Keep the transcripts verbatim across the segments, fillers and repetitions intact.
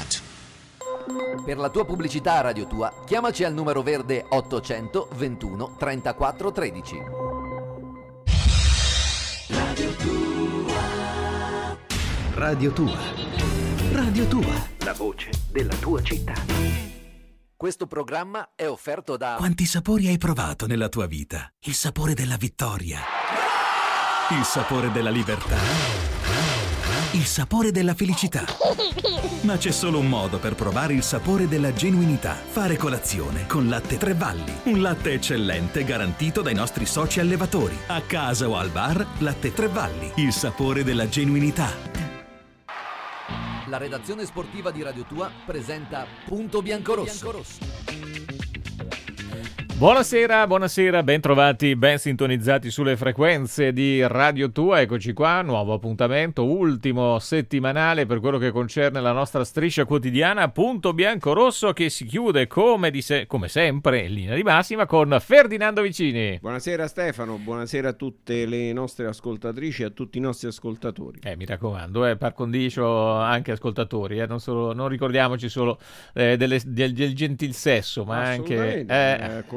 Hot. Per la tua pubblicità a Radio Tua, chiamaci al numero verde ottocento ventuno trentaquattro tredici. Radio Tua. Radio Tua. Radio Tua. La voce della tua città. Questo programma è offerto da... Quanti sapori hai provato nella tua vita? Il sapore della vittoria. Il sapore della libertà. Il sapore della felicità. Ma c'è solo un modo per provare il sapore della genuinità. Fare colazione con Latte Tre Valli. Un latte eccellente garantito dai nostri soci allevatori. A casa o al bar, Latte Tre Valli. Il sapore della genuinità. La redazione sportiva di Radio Tua presenta Punto Biancorosso. Buonasera, buonasera, ben trovati, ben sintonizzati sulle frequenze di Radio Tua. Eccoci qua, nuovo appuntamento, ultimo settimanale per quello che concerne la nostra striscia quotidiana Punto Biancorosso, che si chiude come, di se- come sempre in linea di massima con Ferdinando Vicini. Buonasera Stefano, buonasera a tutte le nostre ascoltatrici e a tutti i nostri ascoltatori. Eh, mi raccomando, eh, par condicio anche ascoltatori, eh, non, solo, non ricordiamoci solo eh, delle, del, del gentil sesso, ma anche... Eh, con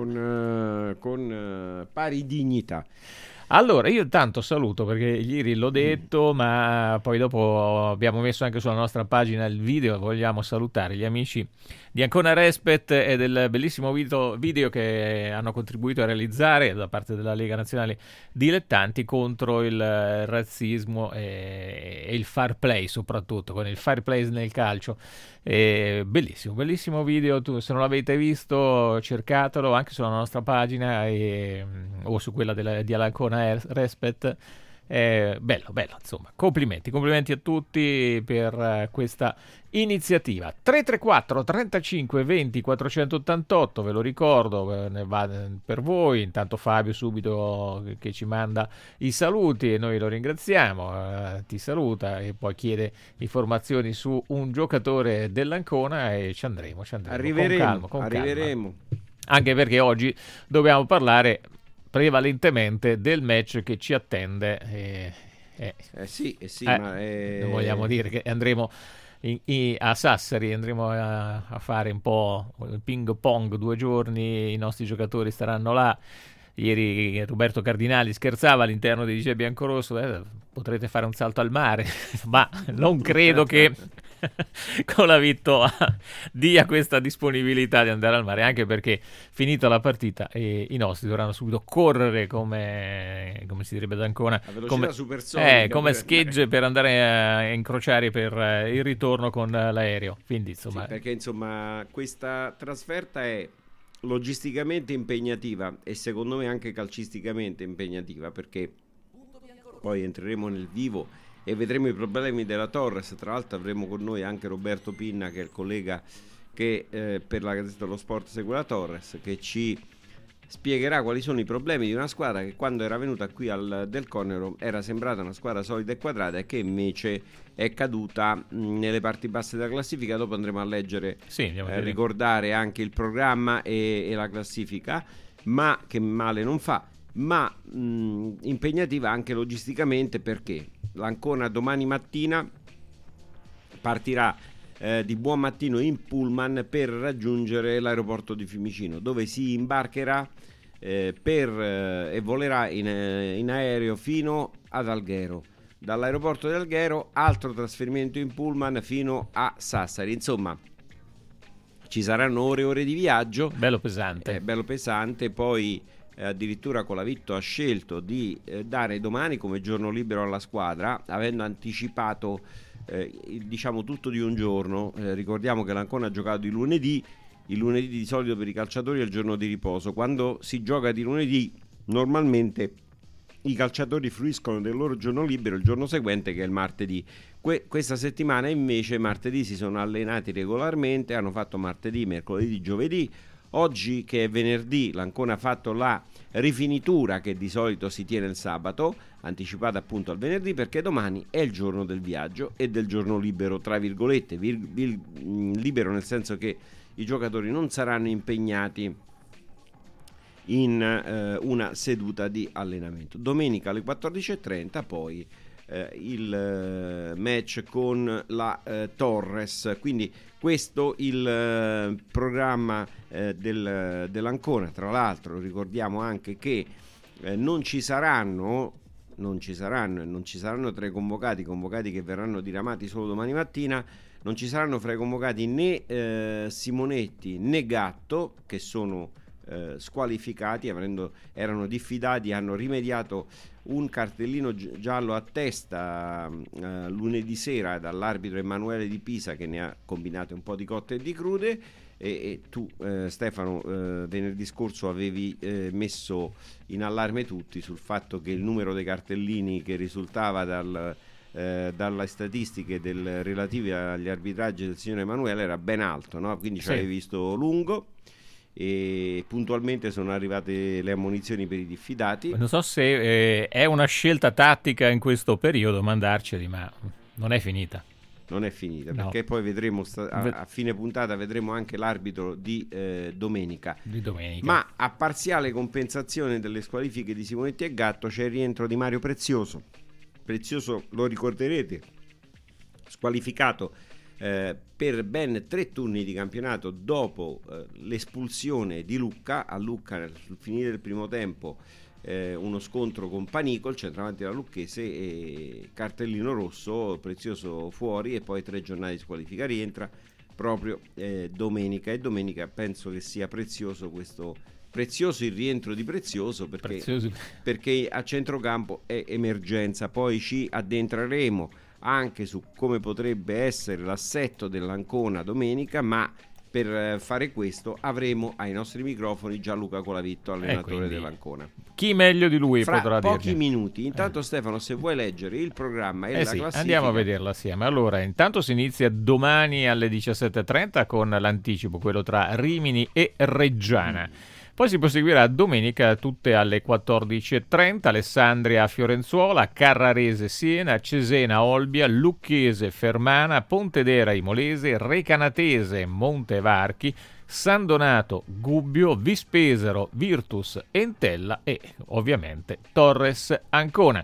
con uh, pari dignità. Allora, io intanto saluto perché ieri l'ho detto, mm. ma poi dopo abbiamo messo anche sulla nostra pagina il video. Vogliamo salutare gli amici di Ancona Respet e del bellissimo video, video che hanno contribuito a realizzare da parte della Lega Nazionale Dilettanti contro il razzismo e, e il fair play, soprattutto con il fair play nel calcio. E bellissimo, bellissimo video. Tu, se non l'avete visto, cercatelo anche sulla nostra pagina e, o su quella della, di Ancona Respet. Eh, bello, bello, insomma, complimenti, complimenti a tutti per uh, questa iniziativa. Tre tre quattro trentacinque venti quattrocentottantotto, ve lo ricordo, eh, ne va per voi. Intanto Fabio subito che, che ci manda i saluti e noi lo ringraziamo, uh, ti saluta e poi chiede informazioni su un giocatore dell'Ancona e ci andremo, ci andremo arriveremo, con calma, con arriveremo. calma. Anche perché oggi dobbiamo parlare prevalentemente del match che ci attende. Eh, eh, eh sì, eh sì eh, ma è... vogliamo dire che andremo in, in, a Sassari, andremo a, a fare un po' ping pong due giorni, i nostri giocatori staranno là. Ieri Roberto Cardinali scherzava all'interno di D J Biancorosso, eh, potrete fare un salto al mare, ma non credo che con la vittoria dia questa disponibilità di andare al mare, anche perché finita la partita eh, i nostri dovranno subito correre come, come si direbbe ad Ancona, come, eh, come schegge per andare a incrociare per eh, il ritorno con l'aereo. Quindi insomma, sì, perché insomma questa trasferta è logisticamente impegnativa e secondo me anche calcisticamente impegnativa, perché poi entreremo nel vivo e vedremo i problemi della Torres. Tra l'altro avremo con noi anche Roberto Pinna, che è il collega che eh, per la Gazzetta dello Sport segue la Torres, che ci spiegherà quali sono i problemi di una squadra che quando era venuta qui al Del Conero era sembrata una squadra solida e quadrata e che invece è caduta mh, nelle parti basse della classifica. Dopo andremo a leggere, sì, eh, ricordare anche il programma e, e la classifica, ma che male non fa, ma mh, impegnativa anche logisticamente, perché l'Ancona domani mattina partirà eh, di buon mattino in pullman per raggiungere l'aeroporto di Fiumicino, dove si imbarcherà eh, per, eh, e volerà in, eh, in aereo fino ad Alghero. Dall'aeroporto di Alghero altro trasferimento in pullman fino a Sassari. Insomma, ci saranno ore e ore di viaggio, bello pesante, eh, bello pesante. Poi eh, addirittura Colavitto ha scelto di eh, dare domani come giorno libero alla squadra, avendo anticipato eh, diciamo tutto di un giorno. Eh, ricordiamo che l'Ancona ha giocato di lunedì. Il lunedì di solito per i calciatori è il giorno di riposo. Quando si gioca di lunedì normalmente i calciatori fruiscono del loro giorno libero il giorno seguente, che è il martedì. Que- questa settimana invece martedì si sono allenati regolarmente, hanno fatto martedì, mercoledì, giovedì. Oggi, che è venerdì, l'Ancona ha fatto la rifinitura che di solito si tiene il sabato, anticipata appunto al venerdì, perché domani è il giorno del viaggio e del giorno libero, tra virgolette, vir- vir- libero nel senso che i giocatori non saranno impegnati in eh, una seduta di allenamento. Domenica alle quattordici e trenta poi eh, il eh, match con la eh, Torres. Quindi questo il eh, programma eh, del, dell'Ancona. Tra l'altro ricordiamo anche che eh, non ci saranno non ci saranno e non ci saranno tra i convocati convocati che verranno diramati solo domani mattina. Non ci saranno fra i convocati né eh, Simonetti né Gatto, che sono eh, squalificati, avendo, erano diffidati, hanno rimediato un cartellino gi- giallo a testa eh, lunedì sera dall'arbitro Emanuele Di Pisa, che ne ha combinate un po' di cotte e di crude. E, e tu eh, Stefano eh, venerdì scorso avevi eh, messo in allarme tutti sul fatto che il numero dei cartellini che risultava dal, eh, dalle statistiche del, relative agli arbitraggi del signor Emanuele era ben alto, no? Quindi ci sì. avevi visto lungo e puntualmente sono arrivate le ammonizioni per i diffidati. Non so se eh, è una scelta tattica in questo periodo mandarceli, ma non è finita. Non è finita, No. perché poi vedremo sta- a, a fine puntata vedremo anche l'arbitro di eh, domenica. Di domenica. Ma a parziale compensazione delle squalifiche di Simonetti e Gatto c'è il rientro di Mario Prezioso. Prezioso, lo ricorderete, squalificato eh, per ben tre turni di campionato dopo eh, l'espulsione di Lucca. A Lucca, sul finire del primo tempo, Eh, uno scontro con Panicol, centravanti della Lucchese, e cartellino rosso, Prezioso fuori e poi tre giornate di squalifica. Rientra proprio eh, domenica, e domenica penso che sia prezioso questo prezioso il rientro di Prezioso, perché, Prezioso. perché a centrocampo è emergenza. Poi ci addentreremo anche su come potrebbe essere l'assetto dell'Ancona domenica, ma per fare questo avremo ai nostri microfoni Gianluca Colavitto, allenatore quindi dell'Ancona. Chi meglio di lui Fra potrà pochi dirci. minuti. Intanto, Stefano, se vuoi leggere il programma e Eh la sì, classifica. andiamo a vederla assieme. Allora, intanto si inizia domani alle diciassette e trenta con l'anticipo, quello tra Rimini e Reggiana. Poi si proseguirà domenica tutte alle quattordici e trenta, Alessandria Fiorenzuola, Carrarese Siena, Cesena Olbia, Lucchese Fermana, Pontedera Imolese, Recanatese Montevarchi, San Donato Gubbio, Vispesaro Virtus Entella e ovviamente Torres Ancona.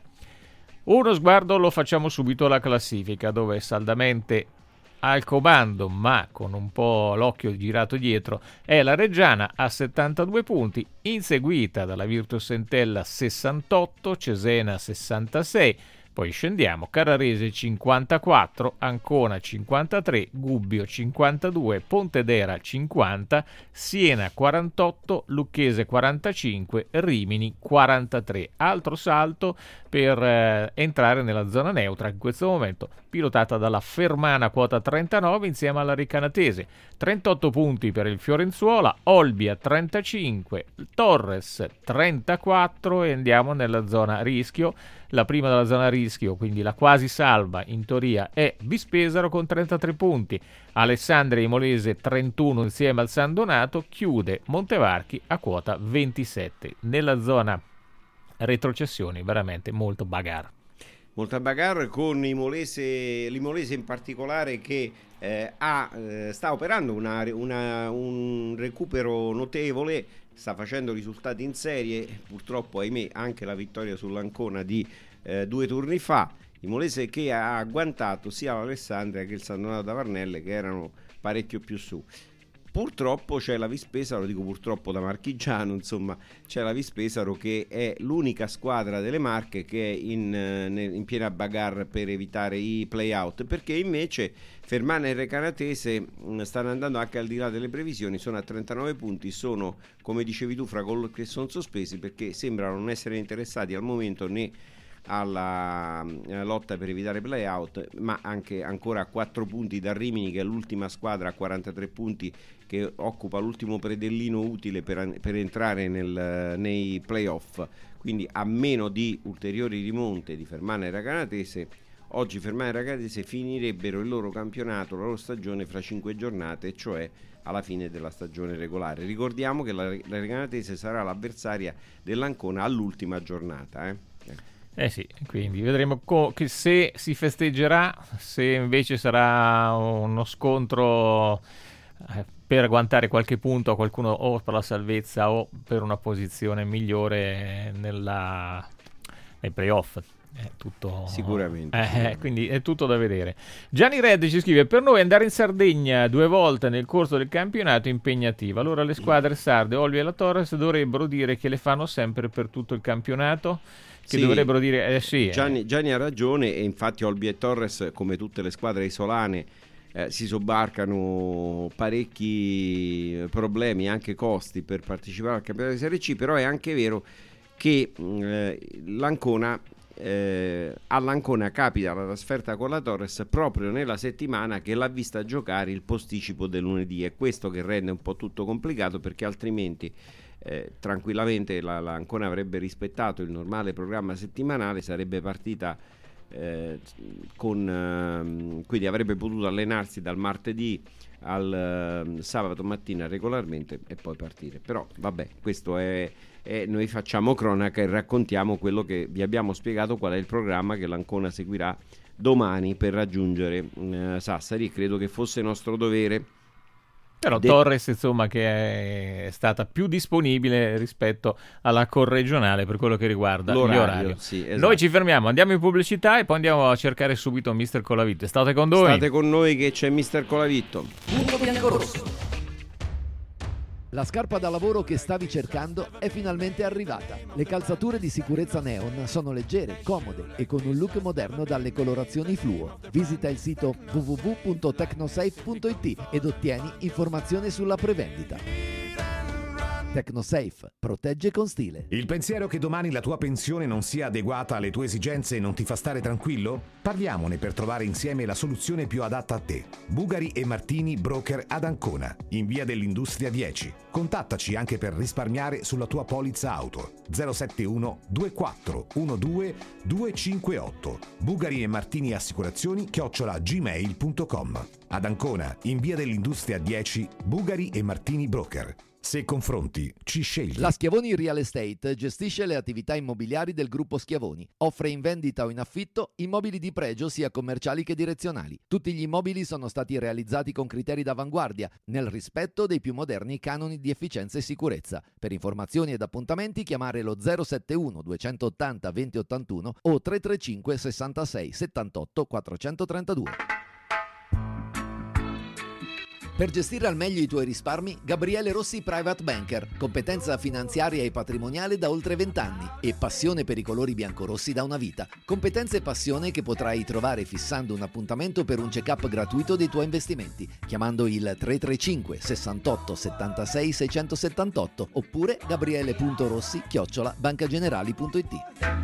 Uno sguardo lo facciamo subito alla classifica, dove saldamente al comando, ma con un po' l'occhio girato dietro, è la Reggiana a settantadue punti, inseguita dalla Virtus Entella sessantotto, Cesena sessantasei, poi scendiamo, Carrarese cinquantaquattro, Ancona cinquantatré, Gubbio cinquantadue, Pontedera cinquanta, Siena quarantotto, Lucchese quarantacinque, Rimini quarantatré. Altro salto per eh, entrare nella zona neutra, in questo momento pilotata dalla Fermana quota trentanove insieme alla Recanatese. trentotto punti per il Fiorenzuola, Olbia trentacinque, Torres trentaquattro e andiamo nella zona rischio. La prima della zona rischio, quindi la quasi salva in teoria, è Vispesaro con trentatré punti. Alessandria Imolese trentuno insieme al San Donato, chiude Montevarchi a quota ventisette. Nella zona retrocessioni veramente molto bagarre. Molta bagarre con Imolese, l'Imolese in particolare, che eh, ha, eh, sta operando una, una, un recupero notevole, sta facendo risultati in serie, purtroppo ahimè anche la vittoria sull'Ancona di eh, due turni fa. Imolese che ha agguantato sia l'Alessandria che il San Donato da Varnelle, che erano parecchio più su. Purtroppo c'è la Vispesaro, lo dico purtroppo da marchigiano, insomma, c'è la Vispesaro che è l'unica squadra delle Marche che è in, in piena bagarre per evitare i play-out, perché invece Fermana e Recanatese stanno andando anche al di là delle previsioni, sono a trentanove punti, sono, come dicevi tu, fra coloro che sono sospesi, perché sembrano non essere interessati al momento né alla, alla lotta per evitare play-out, ma anche ancora a quattro punti da Rimini, che è l'ultima squadra a quarantatré punti, che occupa l'ultimo predellino utile per, per entrare nel, nei play-off, quindi a meno di ulteriori rimonte di Fermana e Recanatese. Oggi Fermana e Recanatese finirebbero il loro campionato, la loro stagione, fra cinque giornate, cioè alla fine della stagione regolare. Ricordiamo che la, la Recanatese sarà l'avversaria dell'Ancona all'ultima giornata, eh? Eh sì, quindi vedremo co- che se si festeggerà, se invece sarà uno scontro eh, per agguantare qualche punto a qualcuno, o per la salvezza o per una posizione migliore nella, nei playoff. è tutto sicuramente, eh, sicuramente. Quindi è tutto da vedere. Gianni Red ci scrive: per noi andare in Sardegna due volte nel corso del campionato è impegnativo, allora le squadre sarde Olbia e la Torres dovrebbero dire che le fanno sempre per tutto il campionato, che sì, dovrebbero dire eh sì Gianni, eh. Gianni ha ragione, e infatti Olbia e Torres, come tutte le squadre isolane, eh, si sobbarcano parecchi problemi, anche costi, per partecipare al campionato di Serie C. Però è anche vero che eh, l'Ancona eh, all'Ancona capita la trasferta con la Torres proprio nella settimana che l'ha vista giocare il posticipo del lunedì. È questo che rende un po' tutto complicato, perché altrimenti eh, tranquillamente la, l'Ancona avrebbe rispettato il normale programma settimanale, sarebbe partita eh, con eh, quindi avrebbe potuto allenarsi dal martedì al eh, sabato mattina regolarmente e poi partire. Però vabbè, questo è e noi facciamo cronaca e raccontiamo quello che vi abbiamo spiegato, qual è il programma che l'Ancona seguirà domani per raggiungere eh, Sassari, e credo che fosse nostro dovere. Però De- Torres, insomma, che è stata più disponibile rispetto alla corregionale per quello che riguarda L'orario, l'orario. sì, esatto. Noi ci fermiamo, andiamo in pubblicità e poi andiamo a cercare subito mister Colavitto. State con noi? State con noi che c'è mister Colavitto. Punto biancorosso. La scarpa da lavoro che stavi cercando è finalmente arrivata. Le calzature di sicurezza Neon sono leggere, comode e con un look moderno dalle colorazioni fluo. Visita il sito w w w punto tecnosafe punto i t ed ottieni informazioni sulla prevendita. Tecnosafe, protegge con stile. Il pensiero che domani la tua pensione non sia adeguata alle tue esigenze non ti fa stare tranquillo? Parliamone per trovare insieme la soluzione più adatta a te. Bugari e Martini Broker ad Ancona, in via dell'Industria dieci. Contattaci anche per risparmiare sulla tua polizza auto. zero sette uno due quattro uno due due cinque otto. Bugari e Martini Assicurazioni chiocciola gmail punto com. Ad Ancona, in via dell'Industria dieci, Bugari e Martini Broker. Se confronti, ci scegli. La Schiavoni Real Estate gestisce le attività immobiliari del gruppo Schiavoni. Offre in vendita o in affitto immobili di pregio sia commerciali che direzionali. Tutti gli immobili sono stati realizzati con criteri d'avanguardia, nel rispetto dei più moderni canoni di efficienza e sicurezza. Per informazioni ed appuntamenti chiamare lo zero sette uno due otto zero due zero otto uno o tre tre cinque sessantasei settantotto quattrocentotrentadue. Per gestire al meglio i tuoi risparmi, Gabriele Rossi Private Banker, competenza finanziaria e patrimoniale da oltre vent'anni e passione per i colori biancorossi da una vita. Competenza e passione che potrai trovare fissando un appuntamento per un check-up gratuito dei tuoi investimenti, chiamando il tre tre cinque sessantotto settantasei seicentosettantotto oppure gabriele punto rossi chiocciola bancagenerali punto it.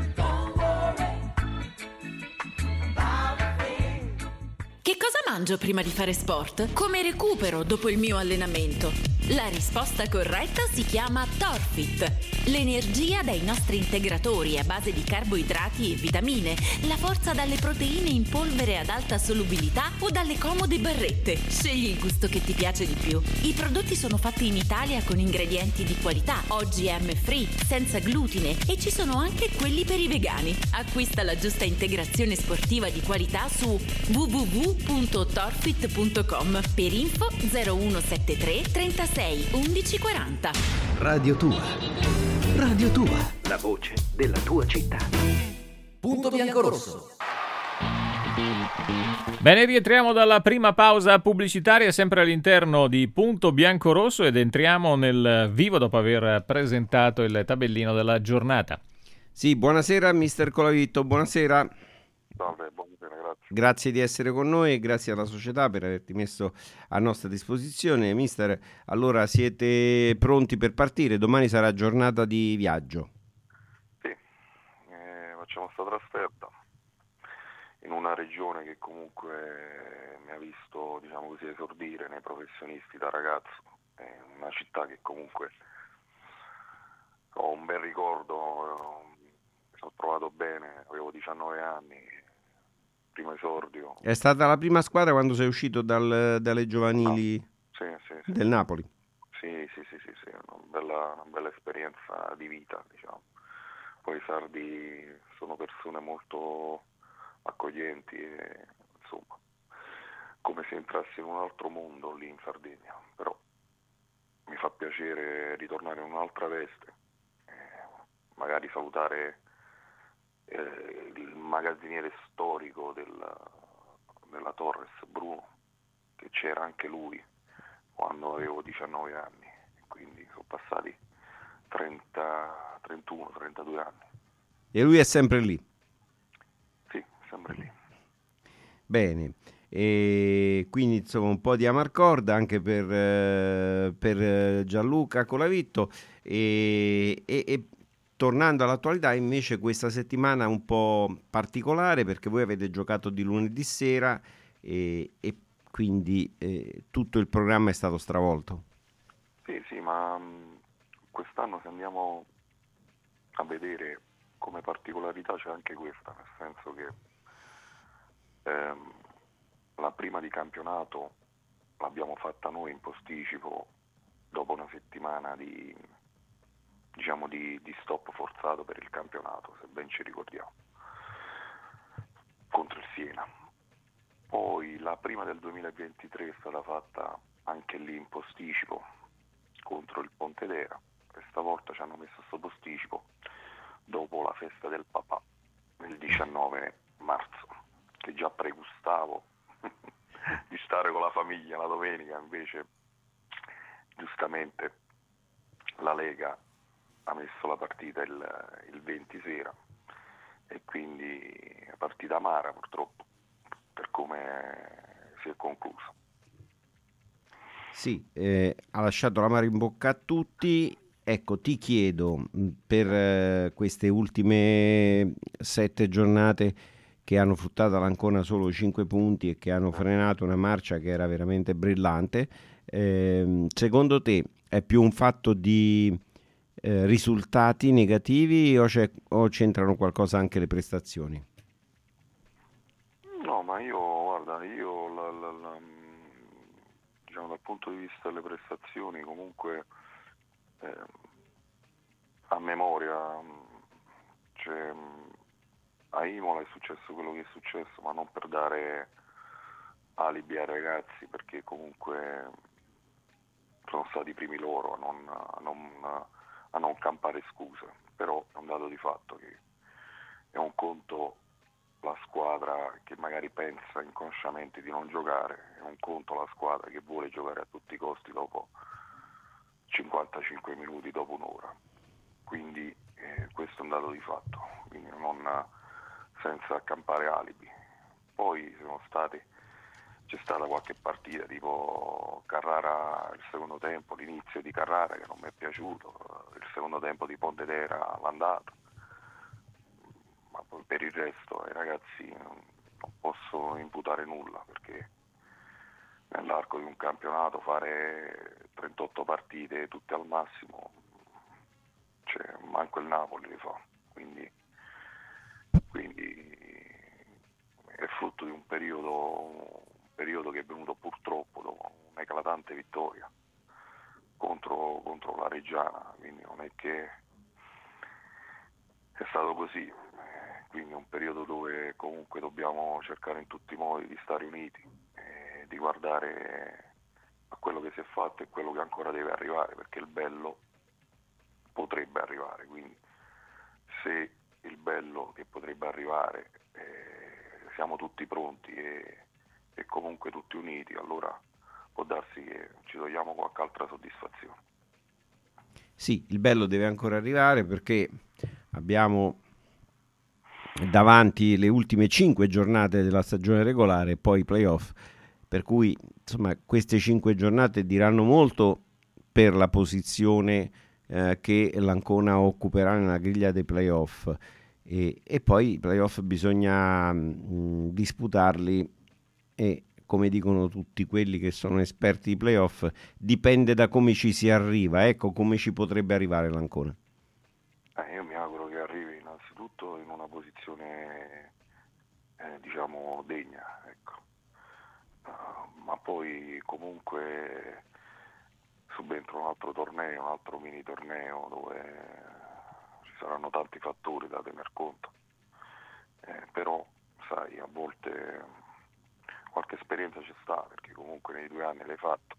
Che cosa mangio prima di fare sport? Come recupero dopo il mio allenamento? La risposta corretta si chiama Torfit. L'energia dai nostri integratori a base di carboidrati e vitamine, la forza dalle proteine in polvere ad alta solubilità o dalle comode barrette. Scegli il gusto che ti piace di più. I prodotti sono fatti in Italia con ingredienti di qualità, O G M free, senza glutine, e ci sono anche quelli per i vegani. Acquista la giusta integrazione sportiva di qualità su w w w punto torfit punto com. Per info zero uno sette tre trentasei undici quaranta. Radio Tua. Radio Tua. La voce della tua città. Punto biancorosso. Bene, rientriamo dalla prima pausa pubblicitaria sempre all'interno di Punto Biancorosso ed entriamo nel vivo dopo aver presentato il tabellino della giornata. Sì, buonasera mister Colavitto, buonasera. Salve, buonasera, grazie. Grazie di essere con noi e grazie alla società per averti messo a nostra disposizione. Mister, allora siete pronti per partire? Domani sarà giornata di viaggio. Sì, eh, facciamo sta trasferta in una regione che comunque mi ha visto, diciamo così, esordire nei professionisti da ragazzo. È una città che comunque ho un bel ricordo, mi sono trovato bene, avevo diciannove anni, primo esordio. È stata la prima squadra quando sei uscito dal, dalle giovanili no. sì, sì, sì. del Napoli? Sì, sì, sì, sì, sì. Una bella, una bella esperienza di vita, diciamo. Poi i sardi sono persone molto accoglienti e insomma, come se entrassi in un altro mondo lì in Sardegna, però mi fa piacere ritornare in un'altra veste, eh, magari salutare eh, il magazziniere storico del, della Torres, Bruno, che c'era anche lui quando avevo diciannove anni, quindi sono passati trenta, trentuno, trentadue anni. E lui è sempre lì? Sì, sempre lì. Bene, e quindi insomma un po' di amarcorda anche per, eh, per Gianluca Colavitto e, e, e tornando all'attualità invece questa settimana un po' particolare perché voi avete giocato di lunedì sera e, e quindi eh, tutto il programma è stato stravolto. Sì, sì, ma mh, quest'anno se andiamo a vedere come particolarità c'è anche questa, nel senso che ehm, la prima di campionato l'abbiamo fatta noi in posticipo dopo una settimana di, diciamo, di, di stop forzato per il campionato, se ben ci ricordiamo, contro il Siena. Poi la prima del duemilaventitré è stata fatta anche lì in posticipo contro il Pontedera e stavolta ci hanno messo questo posticipo dopo la festa del papà il diciannove marzo, che già pregustavo di stare con la famiglia la domenica, invece giustamente la Lega ha messo la partita il, il venti sera e quindi è partita amara purtroppo per come si è conclusa. Sì, eh, ha lasciato l'amaro in bocca a tutti. Ecco, ti chiedo per eh, queste ultime sette giornate che hanno fruttato all'Ancona solo cinque punti e che hanno frenato una marcia che era veramente brillante, eh, secondo te è più un fatto di eh, risultati negativi o, c'è, o c'entrano qualcosa anche le prestazioni? No, ma io, guarda, io la, la, la, diciamo dal punto di vista delle prestazioni comunque eh, a memoria, cioè, a Imola è successo quello che è successo, ma non per dare alibi ai ragazzi, perché comunque sono stati i primi loro a non, a non, a non campare scuse, però è un dato di fatto che è un conto la squadra che magari pensa inconsciamente di non giocare, è un conto la squadra che vuole giocare a tutti i costi dopo cinquantacinque minuti, dopo un'ora, quindi eh, questo è un dato di fatto, quindi non senza accampare alibi. Poi sono stati, c'è stata qualche partita tipo Carrara il secondo tempo, l'inizio di Carrara che non mi è piaciuto, il secondo tempo di Pontedera l'andato, ma poi per il resto ai ragazzi non posso imputare nulla, perché nell'arco di un campionato fare trentotto partite tutte al massimo, cioè manco il Napoli le fa, quindi, quindi è frutto di un periodo, un periodo che è venuto purtroppo dopo un'eclatante vittoria contro, contro la Reggiana, quindi non è che è stato così, quindi è un periodo dove comunque dobbiamo cercare in tutti i modi di stare uniti e di guardare a quello che si è fatto e quello che ancora deve arrivare, perché il bello potrebbe arrivare, quindi se il bello che potrebbe arrivare eh, siamo tutti pronti e, e comunque tutti uniti, allora può darsi che ci togliamo qualche altra soddisfazione. Sì, il bello deve ancora arrivare perché abbiamo davanti le ultime cinque giornate della stagione regolare e poi i playoff, per cui insomma queste cinque giornate diranno molto per la posizione eh, che l'Ancona occuperà nella griglia dei playoff e, e poi i playoff bisogna mh, disputarli e, come dicono tutti quelli che sono esperti di playoff, dipende da come ci si arriva. Ecco come ci potrebbe arrivare l'Ancona. Eh, io mi auguro che arrivi innanzitutto in una posizione eh, diciamo degna, ecco. Uh, ma poi comunque subentra un altro torneo, un altro mini torneo dove ci saranno tanti fattori da tener conto, eh, però sai, a volte qualche esperienza ci sta, perché comunque nei due anni l'hai fatto.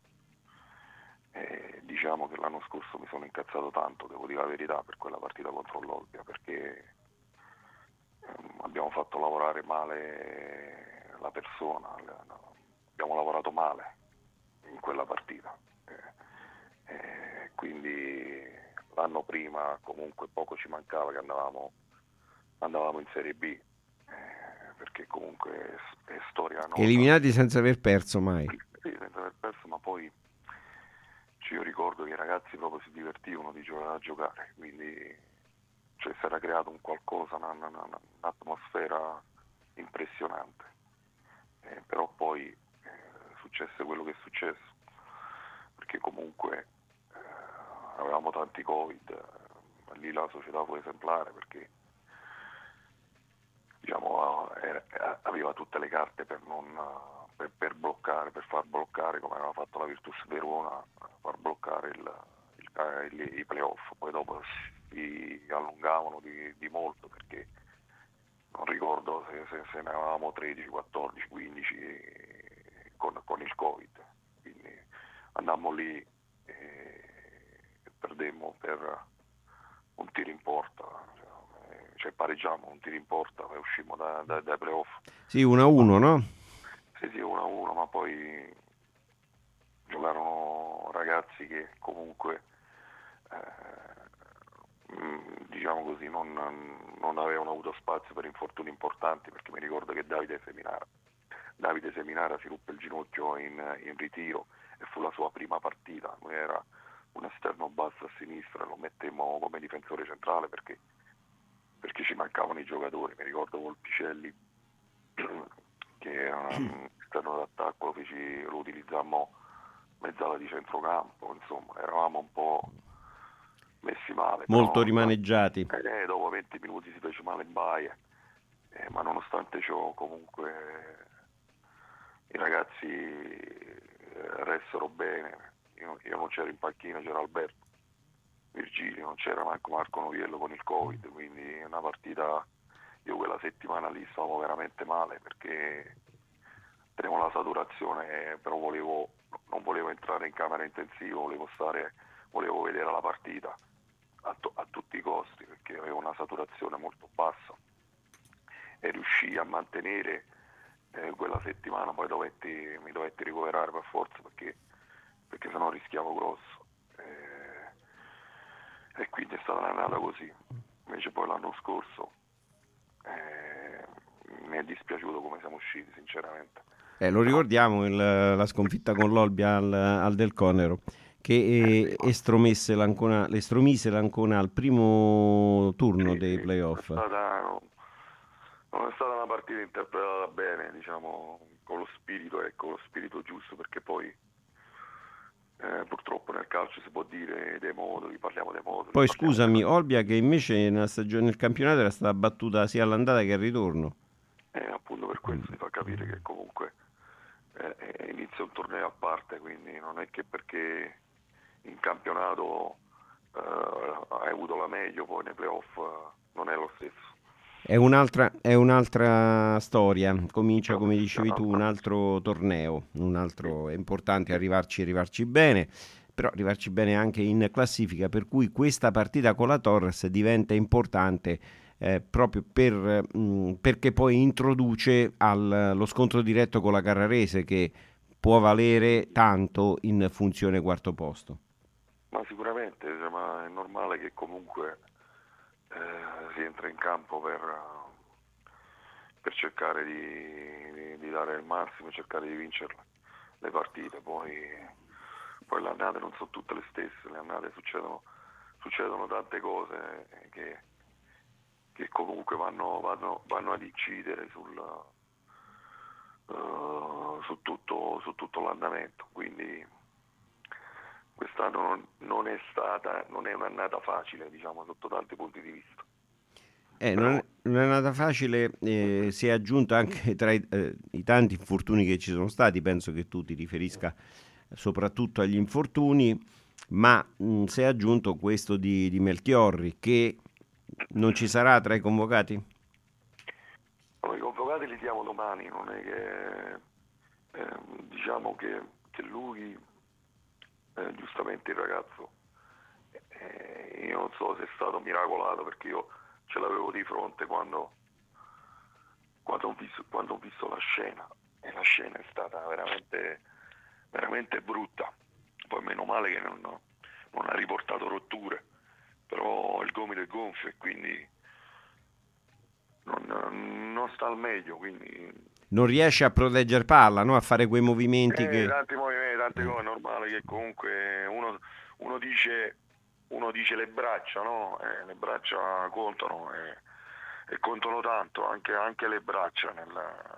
E diciamo che l'anno scorso mi sono incazzato tanto, devo dire la verità, per quella partita contro l'Olbia, perché abbiamo fatto lavorare male la persona, abbiamo lavorato male in quella partita, eh, eh, quindi l'anno prima comunque poco ci mancava che andavamo, andavamo in Serie B, eh, perché comunque è, è storia nota. Eliminati senza aver perso mai. Sì, senza aver perso, ma poi io ricordo che i ragazzi proprio si divertivano di giocare a giocare, quindi cioè, si era creato un qualcosa, una, una, una, un'atmosfera impressionante, eh, però poi eh, successe quello che è successo, perché comunque eh, avevamo tanti Covid, eh, lì la società fu esemplare perché diciamo, era, aveva tutte le carte per, non, per, per bloccare, per far bloccare, come aveva fatto la Virtus Verona, far bloccare il, il, il, i playoff, poi dopo si allungavano di, di molto perché non ricordo se, se, se ne avevamo tredici, quattordici, quindici con, con il Covid, quindi andammo lì e perdemmo per un tiro in porta, cioè, cioè pareggiamo un tiro in porta e uscimmo da, da, dai playoff. Sì, uno a uno, no? Sì, sì, uno a uno, ma poi giocarono ragazzi che comunque eh, diciamo così non, non avevano avuto spazio per infortuni importanti, perché mi ricordo che Davide Seminara Davide Seminara si ruppe il ginocchio in, in ritiro e fu la sua prima partita. Lui era un esterno basso a sinistra, lo mettemmo come difensore centrale perché, perché ci mancavano i giocatori. Mi ricordo Volpicelli che era un esterno d'attacco, lo, feci, lo utilizzammo mezzala di centrocampo, insomma eravamo un po' messi male. Molto però, rimaneggiati. Eh, dopo venti minuti si fece male in baia, eh, ma nonostante ciò comunque i ragazzi eh, ressero bene. Io, io non c'ero in panchina, c'era Alberto Virgilio, non c'era manco Marco Noviello con il Covid, quindi una partita, io quella settimana lì stavamo veramente male perché tenevo la saturazione, però volevo, non volevo entrare in camera intensiva, volevo stare, volevo vedere la partita a, to- a tutti i costi perché avevo una saturazione molto bassa e riuscii a mantenere eh, quella settimana. Poi dovetti, mi dovetti ricoverare per forza perché, perché sennò rischiavo grosso, eh, e quindi è stata un'annata così. Invece poi l'anno scorso eh, mi è dispiaciuto come siamo usciti sinceramente. Eh, lo ricordiamo il, la sconfitta con l'Olbia al, al Del Conero, che eh, estromesse l'Ancona, l'estromise l'Ancona al primo turno sì, dei sì, playoff. È stata, no, non è stata una partita interpretata bene, diciamo, con lo spirito, ecco, lo spirito giusto, perché poi eh, purtroppo nel calcio si può dire dei moduli, parliamo dei moduli. Poi scusami, Olbia che invece nella stagione del campionato era stata battuta sia all'andata che al ritorno. Eh, appunto per questo si fa capire che comunque eh, inizia un torneo a parte, quindi non è che perché in campionato eh, hai avuto la meglio, poi nei playoff eh, non è lo stesso. È un'altra, è un'altra storia, comincia come dicevi tu un altro torneo, un altro, è importante arrivarci, arrivarci bene, però arrivarci bene anche in classifica, per cui questa partita con la Torres diventa importante eh, proprio per, mh, perché poi introduce al, lo scontro diretto con la Carrarese che può valere tanto in funzione quarto posto. Ma sicuramente, cioè, ma è normale che comunque Eh, si entra in campo per, per cercare di, di, di dare il massimo e cercare di vincere le partite. Poi, poi le annate non sono tutte le stesse, le annate succedono, succedono tante cose che, che comunque vanno, vanno, vanno ad incidere sul, uh, su, tutto, su tutto l'andamento. Quindi quest'anno non, non è stata, non è un'annata facile, diciamo, sotto tanti punti di vista. Eh, non, è, non è andata facile, eh, si è aggiunto anche tra i, eh, i tanti infortuni che ci sono stati, penso che tu ti riferisca soprattutto agli infortuni, ma mh, si è aggiunto questo di, di Melchiorri, che non ci sarà tra i convocati? No, i convocati li diamo domani, non è che eh, diciamo che, che lui Eh, giustamente il ragazzo eh, io non so se è stato miracolato perché io ce l'avevo di fronte quando, quando ho visto, quando ho visto la scena, e la scena è stata veramente, veramente brutta. Poi meno male che non, non ha riportato rotture, però il gomito è gonfio e quindi non, non sta al meglio, quindi non riesce a proteggere palla, no? A fare quei movimenti eh, che... tanti movimenti, tante cose. È normale che comunque uno, uno dice uno dice le braccia, no? Eh, le braccia contano e, e contano tanto, anche, anche le braccia nel,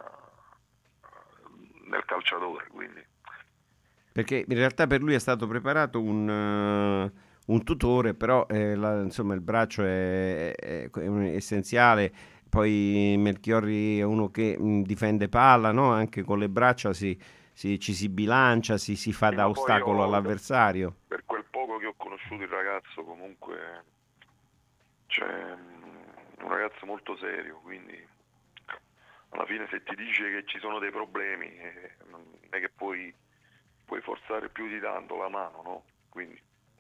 nel calciatore, quindi. Perché in realtà per lui è stato preparato un, uh, un tutore, però eh, la, insomma il braccio è, è, è essenziale. Poi Melchiorri è uno che mh, difende palla, no? Anche con le braccia si, si, ci si bilancia, si, si fa Sì, da ostacolo io, all'avversario. Per quel poco che ho conosciuto il ragazzo, comunque c'è un ragazzo molto serio, quindi alla fine se ti dice che ci sono dei problemi eh, non è che puoi, puoi forzare più di tanto la mano, no? Quindi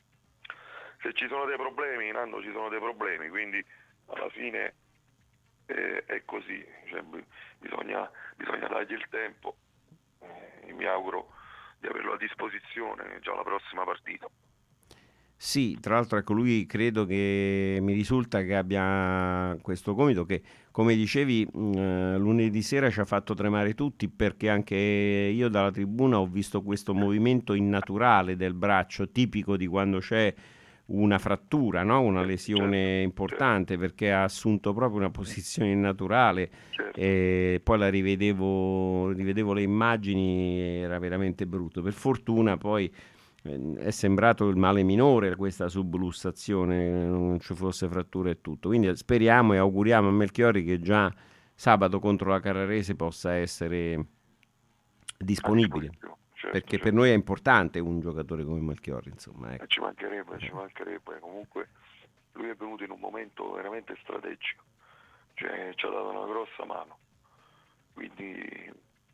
se ci sono dei problemi, Nando, ci sono dei problemi, quindi alla fine eh, è così, cioè, bisogna, bisogna dargli il tempo e eh, mi auguro di averlo a disposizione già la prossima partita. Sì, tra l'altro ecco, lui credo che mi risulta che abbia questo gomito che, come dicevi, mh, lunedì sera ci ha fatto tremare tutti, perché anche io dalla tribuna ho visto questo movimento innaturale del braccio, tipico di quando c'è una frattura, no? Una lesione certo, importante, certo. Perché ha assunto proprio una posizione innaturale, certo. E poi la rivedevo, rivedevo le immagini, era veramente brutto. Per fortuna poi è sembrato il male minore questa sublussazione, non ci fosse frattura e tutto, quindi speriamo e auguriamo a Melchiorri che già sabato contro la Carrarese possa essere disponibile, certo, perché certo. Per noi è importante un giocatore come Melchiorri, insomma, ecco. Ci mancherebbe, ci mancherebbe, comunque lui è venuto in un momento veramente strategico, cioè ci ha dato una grossa mano, quindi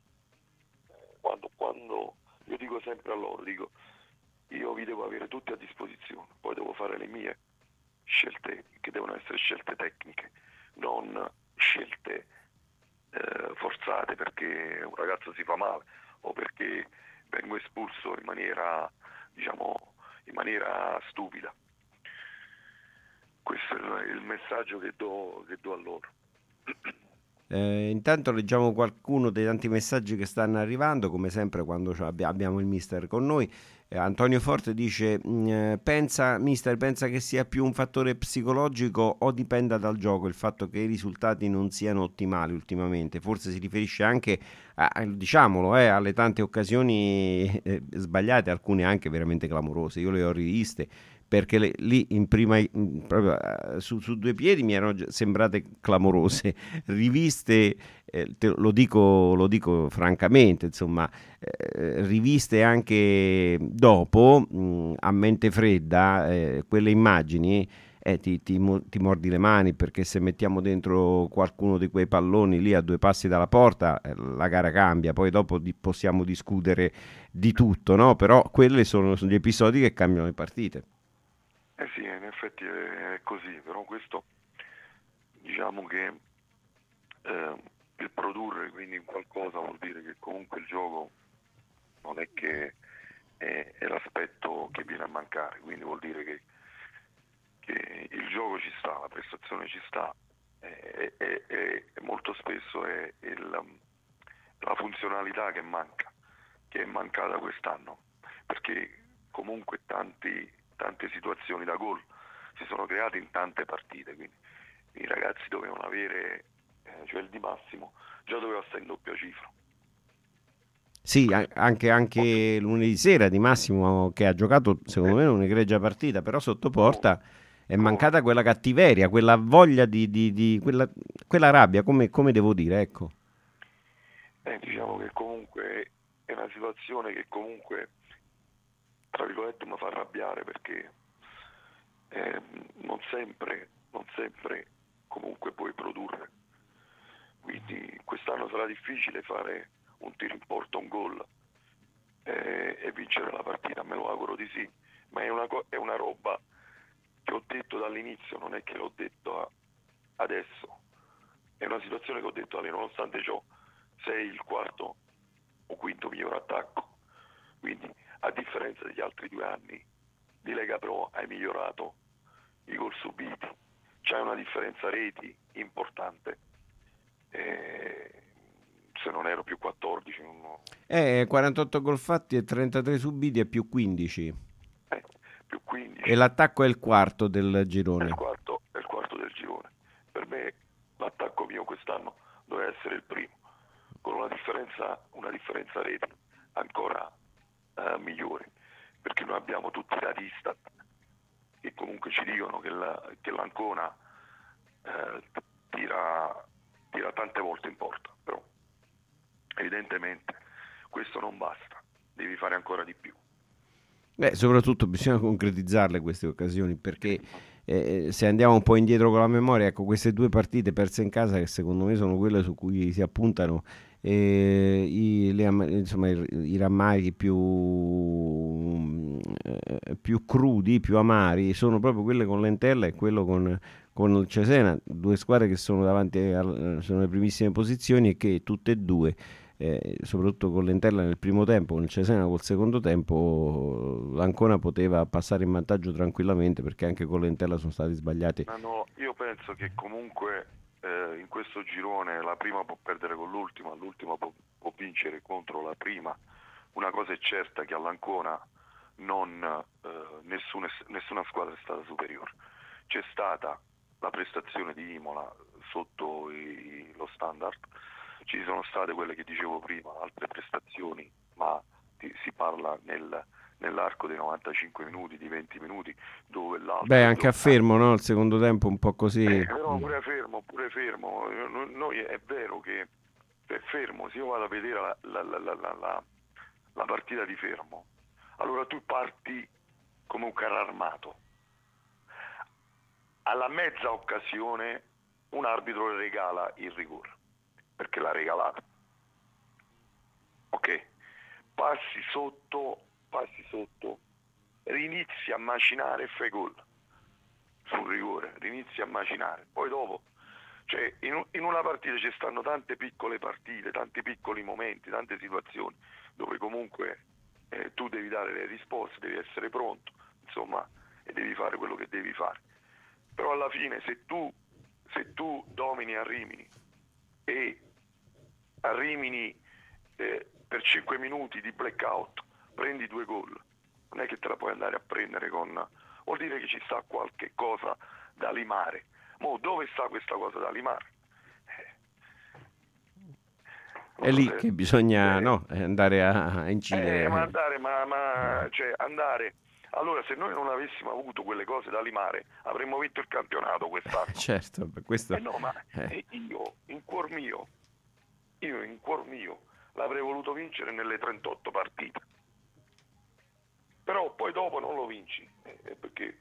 quando, quando io dico sempre a loro, dico io vi devo avere tutti a disposizione, poi devo fare le mie scelte, che devono essere scelte tecniche, non scelte eh, forzate perché un ragazzo si fa male o perché vengo espulso in maniera, diciamo, in maniera stupida. Questo è il messaggio che do, che do a loro. Eh, intanto leggiamo qualcuno dei tanti messaggi che stanno arrivando, come sempre quando abbiamo il mister con noi. eh, Antonio Forte dice eh, pensa mister pensa che sia più un fattore psicologico o dipenda dal gioco il fatto che i risultati non siano ottimali ultimamente? Forse si riferisce anche a, diciamolo eh, alle tante occasioni eh, sbagliate, alcune anche veramente clamorose, io le ho riviste, perché le, lì in prima in, proprio, uh, su, su due piedi mi erano sembrate clamorose, riviste eh, te, lo dico lo dico francamente, insomma, eh, riviste anche dopo mh, a mente fredda, eh, quelle immagini eh, ti, ti, ti mordi le mani, perché se mettiamo dentro qualcuno di quei palloni lì a due passi dalla porta eh, la gara cambia, poi dopo di, possiamo discutere di tutto, no? Però quelli sono, sono gli episodi che cambiano le partite. Eh sì, in effetti è così, però questo diciamo che eh, il produrre quindi qualcosa vuol dire che comunque il gioco non è che è, è l'aspetto che viene a mancare, quindi vuol dire che, che il gioco ci sta, la prestazione ci sta e, e, e, e molto spesso è il, la funzionalità che manca, che è mancata quest'anno, perché comunque tanti tante situazioni da gol si sono create in tante partite, quindi i ragazzi dovevano avere, eh, cioè il Di Massimo già doveva stare in doppia cifra. Sì, anche, anche lunedì sera Di Massimo, che ha giocato secondo me un'egregia partita, però sotto porta è mancata quella cattiveria, quella voglia di, di, di quella, quella rabbia, come, come devo dire, ecco. Eh, diciamo che comunque è una situazione che comunque tra virgolette mi fa arrabbiare, perché eh, non sempre non sempre comunque puoi produrre, quindi quest'anno sarà difficile fare un tiro in porta, un gol eh, e vincere la partita, me lo auguro di sì, ma è una, è una roba che ho detto dall'inizio, non è che l'ho detto a, adesso, è una situazione che ho detto, Ale, nonostante ciò sei il quarto o quinto miglior attacco, quindi a differenza degli altri due anni di Lega Pro hai migliorato i gol subiti, c'è una differenza reti importante, e se non ero più quattordici non ho... eh, quarantotto gol fatti e trentatré subiti e più quindici, eh, più quindici, e l'attacco è il quarto del girone, è il quarto, è il quarto del girone. Per me l'attacco mio quest'anno doveva essere il primo, con una differenza, una differenza reti ancora eh, migliore, perché noi abbiamo tutti i dati Istat che comunque ci dicono che, la, che l'Ancona eh, tira, tira tante volte in porta, però evidentemente questo non basta, devi fare ancora di più. Beh, soprattutto bisogna concretizzarle queste occasioni, perché eh, se andiamo un po' indietro con la memoria, ecco, queste due partite perse in casa, che secondo me sono quelle su cui si appuntano eh, i, le, insomma, i, i rammarichi più, eh, più crudi, più amari, sono proprio quelle con l'Entella e quello con, con il Cesena, due squadre che sono davanti al, sono le primissime posizioni e che tutte e due, Eh, soprattutto con l'Entella nel primo tempo, con il Cesena col secondo tempo, l'Ancona poteva passare in vantaggio tranquillamente, perché anche con l'Entella sono stati sbagliati. Ma no, io penso che comunque eh, in questo girone la prima può perdere con l'ultima, l'ultima può, può vincere contro la prima. Una cosa è certa, che all'Ancona non, eh, nessuna, nessuna squadra è stata superiore. C'è stata la prestazione di Imola sotto i, lo standard, ci sono state quelle che dicevo prima, altre prestazioni, ma ti, si parla nel, nell'arco dei novantacinque minuti, di venti minuti, dove l'altro... Beh, anche a Fermo, no? Il secondo tempo un po' così... Eh, però pure fermo, pure fermo. Noi è vero che è Fermo, se io vado a vedere la, la, la, la, la, la partita di Fermo, allora tu parti come un carro armato. Alla mezza occasione un arbitro le regala il rigore, perché l'ha regalato, ok, passi sotto, passi sotto, rinizi a macinare e fai gol sul rigore, rinizi a macinare, poi dopo, cioè in, in una partita ci stanno tante piccole partite, tanti piccoli momenti, tante situazioni dove comunque eh, tu devi dare le risposte, devi essere pronto, insomma, e devi fare quello che devi fare, però alla fine se tu, se tu domini a Rimini e a Rimini eh, per cinque minuti di blackout prendi due gol, non è che te la puoi andare a prendere con... vuol dire che ci sta qualche cosa da limare. Mo dove sta questa cosa da limare? Eh. È lì se... che bisogna eh, no, andare a, a incidere. Eh, ma andare, ma, ma cioè andare... Allora, se noi non avessimo avuto quelle cose da limare, avremmo vinto il campionato quest'anno. Certo, per questo... Eh no, ma eh. io, in cuor mio, io in cuor mio l'avrei voluto vincere nelle trentotto partite, però poi dopo non lo vinci, eh, perché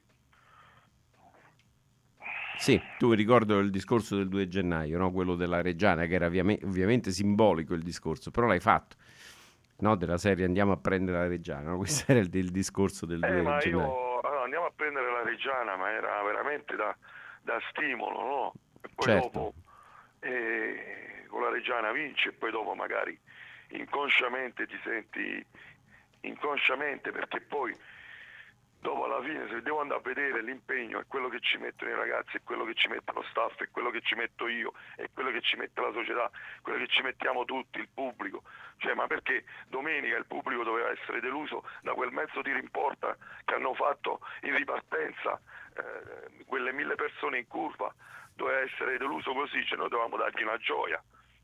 sì, tu ricordo il discorso del due gennaio, no? Quello della Reggiana, che era ovviamente, ovviamente simbolico il discorso, però l'hai fatto, no? Della serie andiamo a prendere la Reggiana, no? Questo era il, il discorso del eh, due ma gennaio. io, allora, andiamo a prendere la Reggiana, ma era veramente da, da stimolo, no? E poi certo. dopo eh, con la Reggiana vinci e poi dopo magari inconsciamente ti senti inconsciamente, perché poi dopo alla fine se devo andare a vedere l'impegno, è quello che ci mettono i ragazzi, è quello che ci mette lo staff, è quello che ci metto io, è quello che ci mette la società, quello che ci mettiamo tutti, il pubblico, cioè ma perché domenica il pubblico doveva essere deluso da quel mezzo tiro in porta che hanno fatto in ripartenza, eh, quelle mille persone in curva, doveva essere deluso così, cioè noi dovevamo dargli una gioia.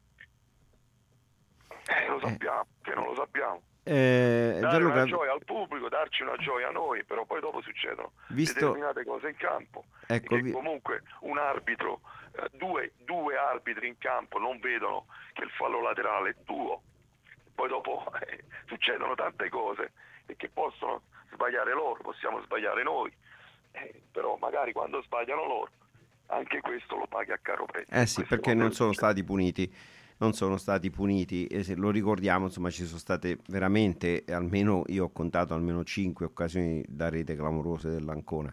Eh, lo sappiamo, che non lo sappiamo. Eh, Dare Gianluca... una gioia al pubblico, darci una gioia a noi, però poi dopo succedono Visto... determinate cose in campo, ecco, che vi... comunque un arbitro, eh, due, due arbitri in campo non vedono che il fallo laterale è tuo, poi dopo eh, succedono tante cose e che possono sbagliare loro, possiamo sbagliare noi, eh, però magari quando sbagliano loro anche questo lo paghi a caro prezzo. Eh sì, Questo perché non sono stati puniti. Non sono stati puniti, e se lo ricordiamo, insomma, ci sono state veramente, almeno io ho contato almeno cinque occasioni da rete clamorose dell'Ancona.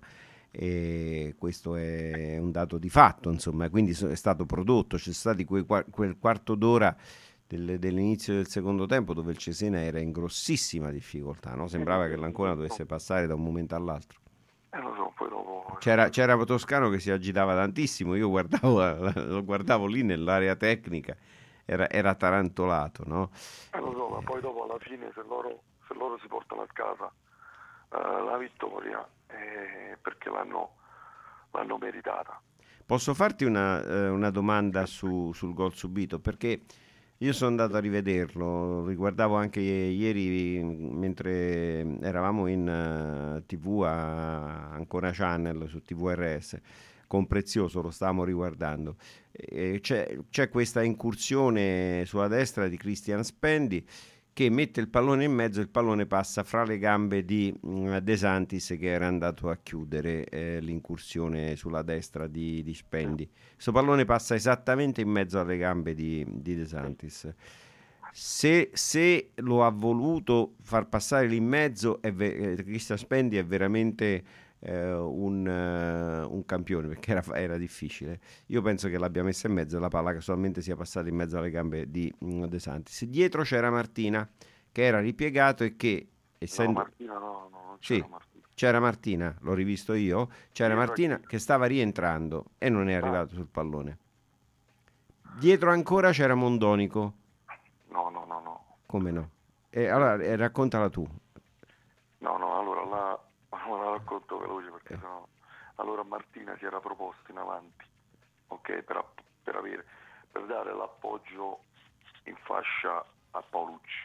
e questo è un dato di fatto, insomma, quindi è stato prodotto, c'è stato quei, quel quarto d'ora del, dell'inizio del secondo tempo dove il Cesena era in grossissima difficoltà, no? Sembrava che l'Ancona dovesse passare da un momento all'altro. Eh, lo so, poi dopo... C'era, c'era Toscano che si agitava tantissimo, io guardavo, lo guardavo lì nell'area tecnica, era, era tarantolato, no? Eh, lo so, ma poi dopo alla fine se loro, se loro si portano a casa uh, la vittoria, eh, perché l'hanno, l'hanno meritata. Posso farti una, eh, una domanda su, sul gol subito? Perché io sono andato a rivederlo, riguardavo anche ieri mentre eravamo in uh, tivù a Ancona Channel su T V R S, con Prezioso lo stavamo riguardando. E c'è, c'è questa incursione sulla destra di Christian Spendi che mette il pallone in mezzo, il pallone passa fra le gambe di uh, De Santis che era andato a chiudere eh, l'incursione sulla destra di, di Spendi. Questo pallone passa esattamente in mezzo alle gambe di, di De Santis. Se, se lo ha voluto far passare lì in mezzo, è ve- eh, Christian Spendi è veramente eh, un, uh, un campione, perché era, era difficile. Io penso che l'abbia messa in mezzo e la palla casualmente sia passata in mezzo alle gambe di um, De Santis. Dietro c'era Martina che era ripiegato e che essendo... No, Martina no, no, non c'era sì, Martina. C'era Martina, l'ho rivisto io, c'era Martina che stava rientrando e non è arrivato sul pallone. Dietro ancora c'era Mondonico. No, no, no, no. Come no? E allora eh, raccontala tu. No, no, allora la, la racconto veloce perché sennò... Allora Martina si era proposto in avanti, ok, per, per avere, per dare l'appoggio in fascia a Paolucci.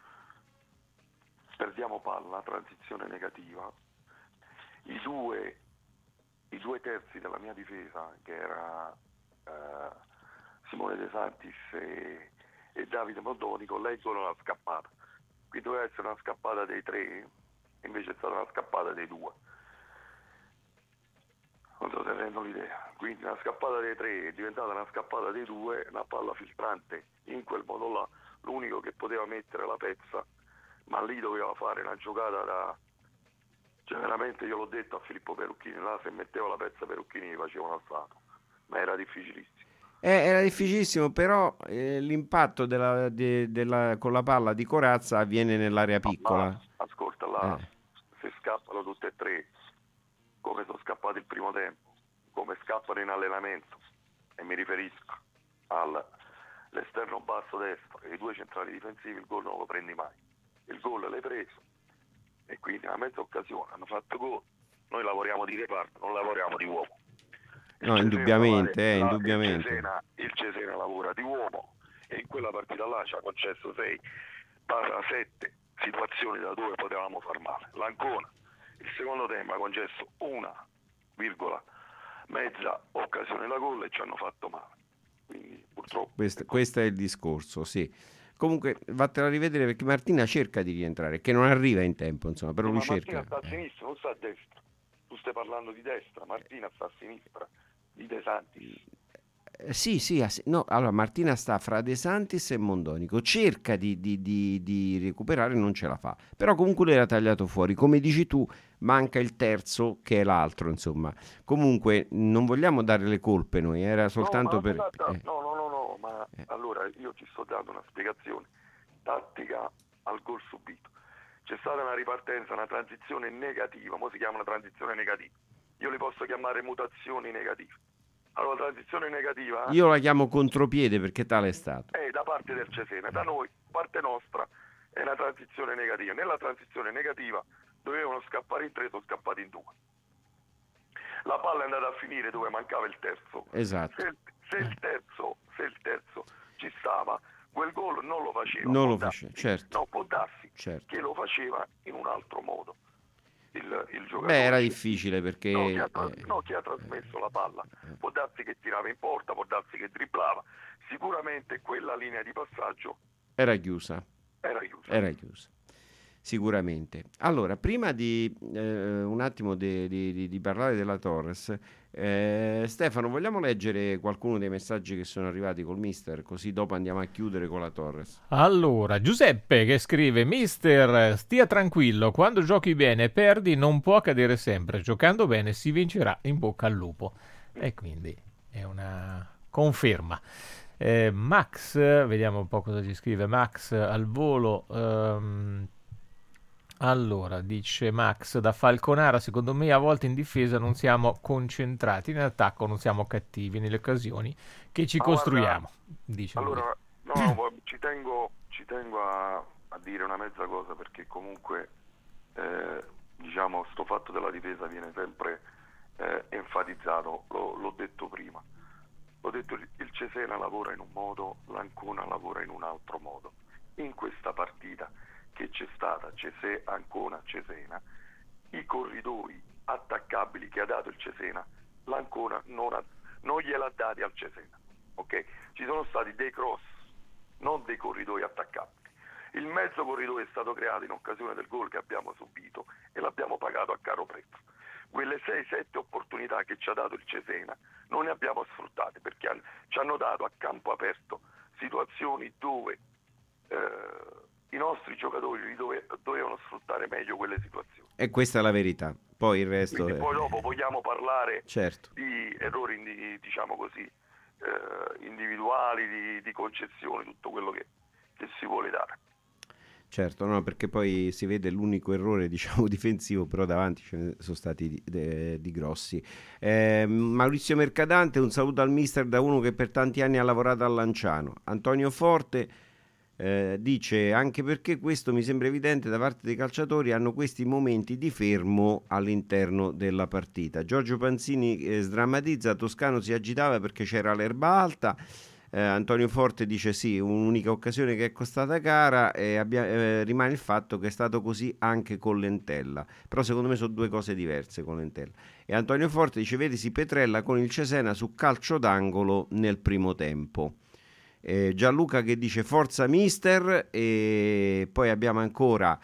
Perdiamo palla, transizione negativa. I due, i due terzi della mia difesa, che era eh, Simone De Santis e, e Davide Mondonico, leggono la scappata. Qui doveva essere una scappata dei tre, invece è stata una scappata dei due. Non so se rendo l'idea. Quindi una scappata dei tre è diventata una scappata dei due, una palla filtrante. In quel modo là, l'unico che poteva mettere la pezza, ma lì doveva fare una giocata da... Cioè veramente io l'ho detto a Filippo Perucchini, là se metteva la pezza Perucchini mi faceva un assato, ma era difficilissimo. Eh, era difficilissimo, però eh, l'impatto della, de, della, con la palla di Corazza avviene nell'area piccola. No, ascolta, là eh. se scappano tutte e tre, come sono scappati il primo tempo, come scappano in allenamento, e mi riferisco all'esterno basso destro e i due centrali difensivi, il gol non lo prendi mai. Il gol l'hai preso e quindi a mezza occasione hanno fatto gol. Noi lavoriamo di reparto, non lavoriamo di uomo. Il no, Cesena indubbiamente, lavora, eh, indubbiamente. Il Cesena, il Cesena lavora di uomo e in quella partita là ci ha concesso sei sette situazioni da dove potevamo far male. L'Ancona, il secondo tempo ha concesso una virgola mezza occasione da gol e ci hanno fatto male. Quindi purtroppo questo, questo è il discorso, sì. Comunque vattene a rivedere perché Martina cerca di rientrare, che non arriva in tempo, insomma, però sì, lui ma cerca. Martina sta a sinistra, non sta a destra. Tu stai parlando di destra, Martina sta a sinistra, di De Santis. Eh, sì, sì, no, allora Martina sta fra De Santis e Mondonico, cerca di, di, di, di recuperare, non ce la fa, però comunque lui era tagliato fuori, come dici tu, manca il terzo che è l'altro, insomma. Comunque non vogliamo dare le colpe noi, era soltanto no, per... Data, eh. No, no, no, no, ma eh. allora io ti sto dando una spiegazione tattica al gol subito. C'è stata una ripartenza, una transizione negativa, mo si chiama una transizione negativa. Io li posso chiamare mutazioni negative. Allora, transizione negativa... Eh? Io la chiamo contropiede perché tale è stato. È da parte del Cesena, da noi, parte nostra, è una transizione negativa. Nella transizione negativa dovevano scappare in tre, sono scappati in due. La palla è andata a finire dove mancava il terzo. Esatto. Se, se il terzo, se il terzo ci stava, quel gol non lo faceva. Non lo faceva, certo. No, può darsi certo. che lo faceva in un altro modo. Il, il giocatore. Beh, era difficile perché... No, chi ha, tra... eh, no, chi ha trasmesso eh, la palla. Può darsi che tirava in porta, può darsi che dribblava. Sicuramente quella linea di passaggio... Era chiusa. Era chiusa. Era chiusa. sicuramente. Allora, prima di eh, un attimo di, di, di parlare della Torres, eh, Stefano, vogliamo leggere qualcuno dei messaggi che sono arrivati col mister, così dopo andiamo a chiudere con la Torres. Allora, Giuseppe che scrive: mister, stia tranquillo, quando giochi bene e perdi non può accadere sempre, giocando bene si vincerà, in bocca al lupo. E quindi è una conferma. Eh, Max, vediamo un po' cosa ci scrive Max al volo. ehm, Allora, dice Max, da Falconara, secondo me a volte in difesa non siamo concentrati, in attacco non siamo cattivi nelle occasioni che ci Ma costruiamo. guarda, Dice allora, no, no, ci tengo, ci tengo a, a dire una mezza cosa, perché comunque eh, diciamo sto fatto della difesa viene sempre eh, enfatizzato, lo, l'ho detto prima. Ho detto il Cesena lavora in un modo, l'Ancona lavora in un altro modo. In questa partita che c'è stata Cese, Ancona, Cesena, i corridoi attaccabili che ha dato il Cesena, l'Ancona non, ha, non gliel'ha dati al Cesena, ok? Ci sono stati dei cross, non dei corridoi attaccabili. Il mezzo corridoio è stato creato in occasione del gol che abbiamo subito e l'abbiamo pagato a caro prezzo. Quelle sei sette opportunità che ci ha dato il Cesena non ne abbiamo sfruttate, perché han, ci hanno dato a campo aperto situazioni dove eh, i nostri giocatori dove, dovevano sfruttare meglio quelle situazioni. E questa è la verità. Poi il resto Quindi è... poi dopo vogliamo parlare certo. di errori indi, diciamo così eh, individuali, di, di concezioni, tutto quello che, che si vuole dare. Certo, no, perché poi si vede l'unico errore, diciamo, difensivo, però davanti ce ne sono stati di, di, di grossi. Eh, Maurizio Mercadante, un saluto al mister da uno che per tanti anni ha lavorato a Lanciano. Antonio Forte eh, dice: anche perché questo mi sembra evidente da parte dei calciatori, hanno questi momenti di fermo all'interno della partita. Giorgio Panzini eh, sdrammatizza: Toscano si agitava perché c'era l'erba alta. Eh, Antonio Forte dice sì, un'unica occasione che è costata cara, e abbia, eh, rimane il fatto che è stato così anche con Lentella, però secondo me sono due cose diverse con Lentella. E Antonio Forte dice: vedi, si Petrella con il Cesena su calcio d'angolo nel primo tempo. eh, Gianluca che dice forza mister, e poi abbiamo ancora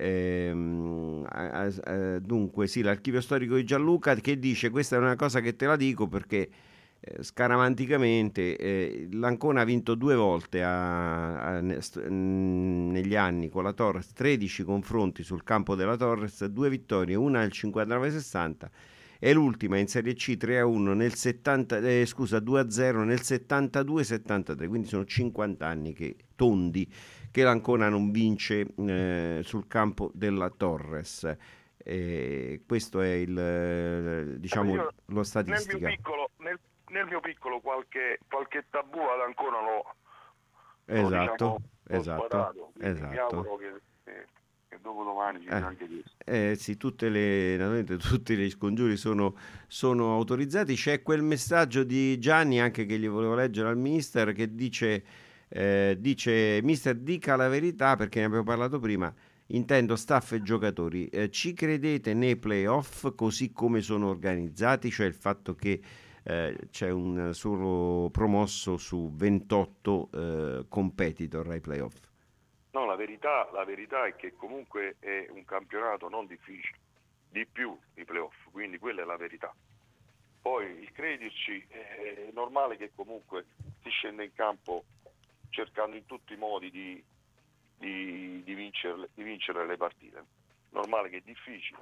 ehm, eh, eh, dunque sì, l'archivio storico di Gianluca che dice: questa è una cosa che te la dico perché Eh, scaramanticamente eh, l'Ancona ha vinto due volte a, a, st- negli anni con la Torres, tredici confronti sul campo della Torres, due vittorie, una nel cinquantanove sessanta e l'ultima in Serie C tre a uno nel settanta, eh, scusa due a zero nel settantadue settantatré, quindi sono cinquanta anni che tondi che l'Ancona non vince eh, sul campo della Torres. Eh, questo è il eh, diciamo Io, lo statistica. Nel mio piccolo, nel Nel mio piccolo qualche, qualche tabù ad ancora l'ho, esatto, l'ho, diciamo, esatto, sbadato. esatto. Mi auguro che, che, che dopo domani ci sia eh, anche questo. Eh, sì, tutte le, naturalmente tutti gli scongiuri sono, sono autorizzati. C'è quel messaggio di Gianni anche che gli volevo leggere al mister, che dice, eh, dice mister dica la verità, perché ne abbiamo parlato prima. Intendo staff e giocatori, eh, ci credete nei playoff così come sono organizzati, cioè il fatto che Eh, c'è un solo promosso su ventotto eh, competitor ai playoff? No, la verità, la verità è che comunque è un campionato non difficile, di più i playoff, quindi quella è la verità. Poi il crederci è normale che comunque si scende in campo cercando in tutti i modi di, di, di, vincere, di vincere le partite. Normale che è difficile.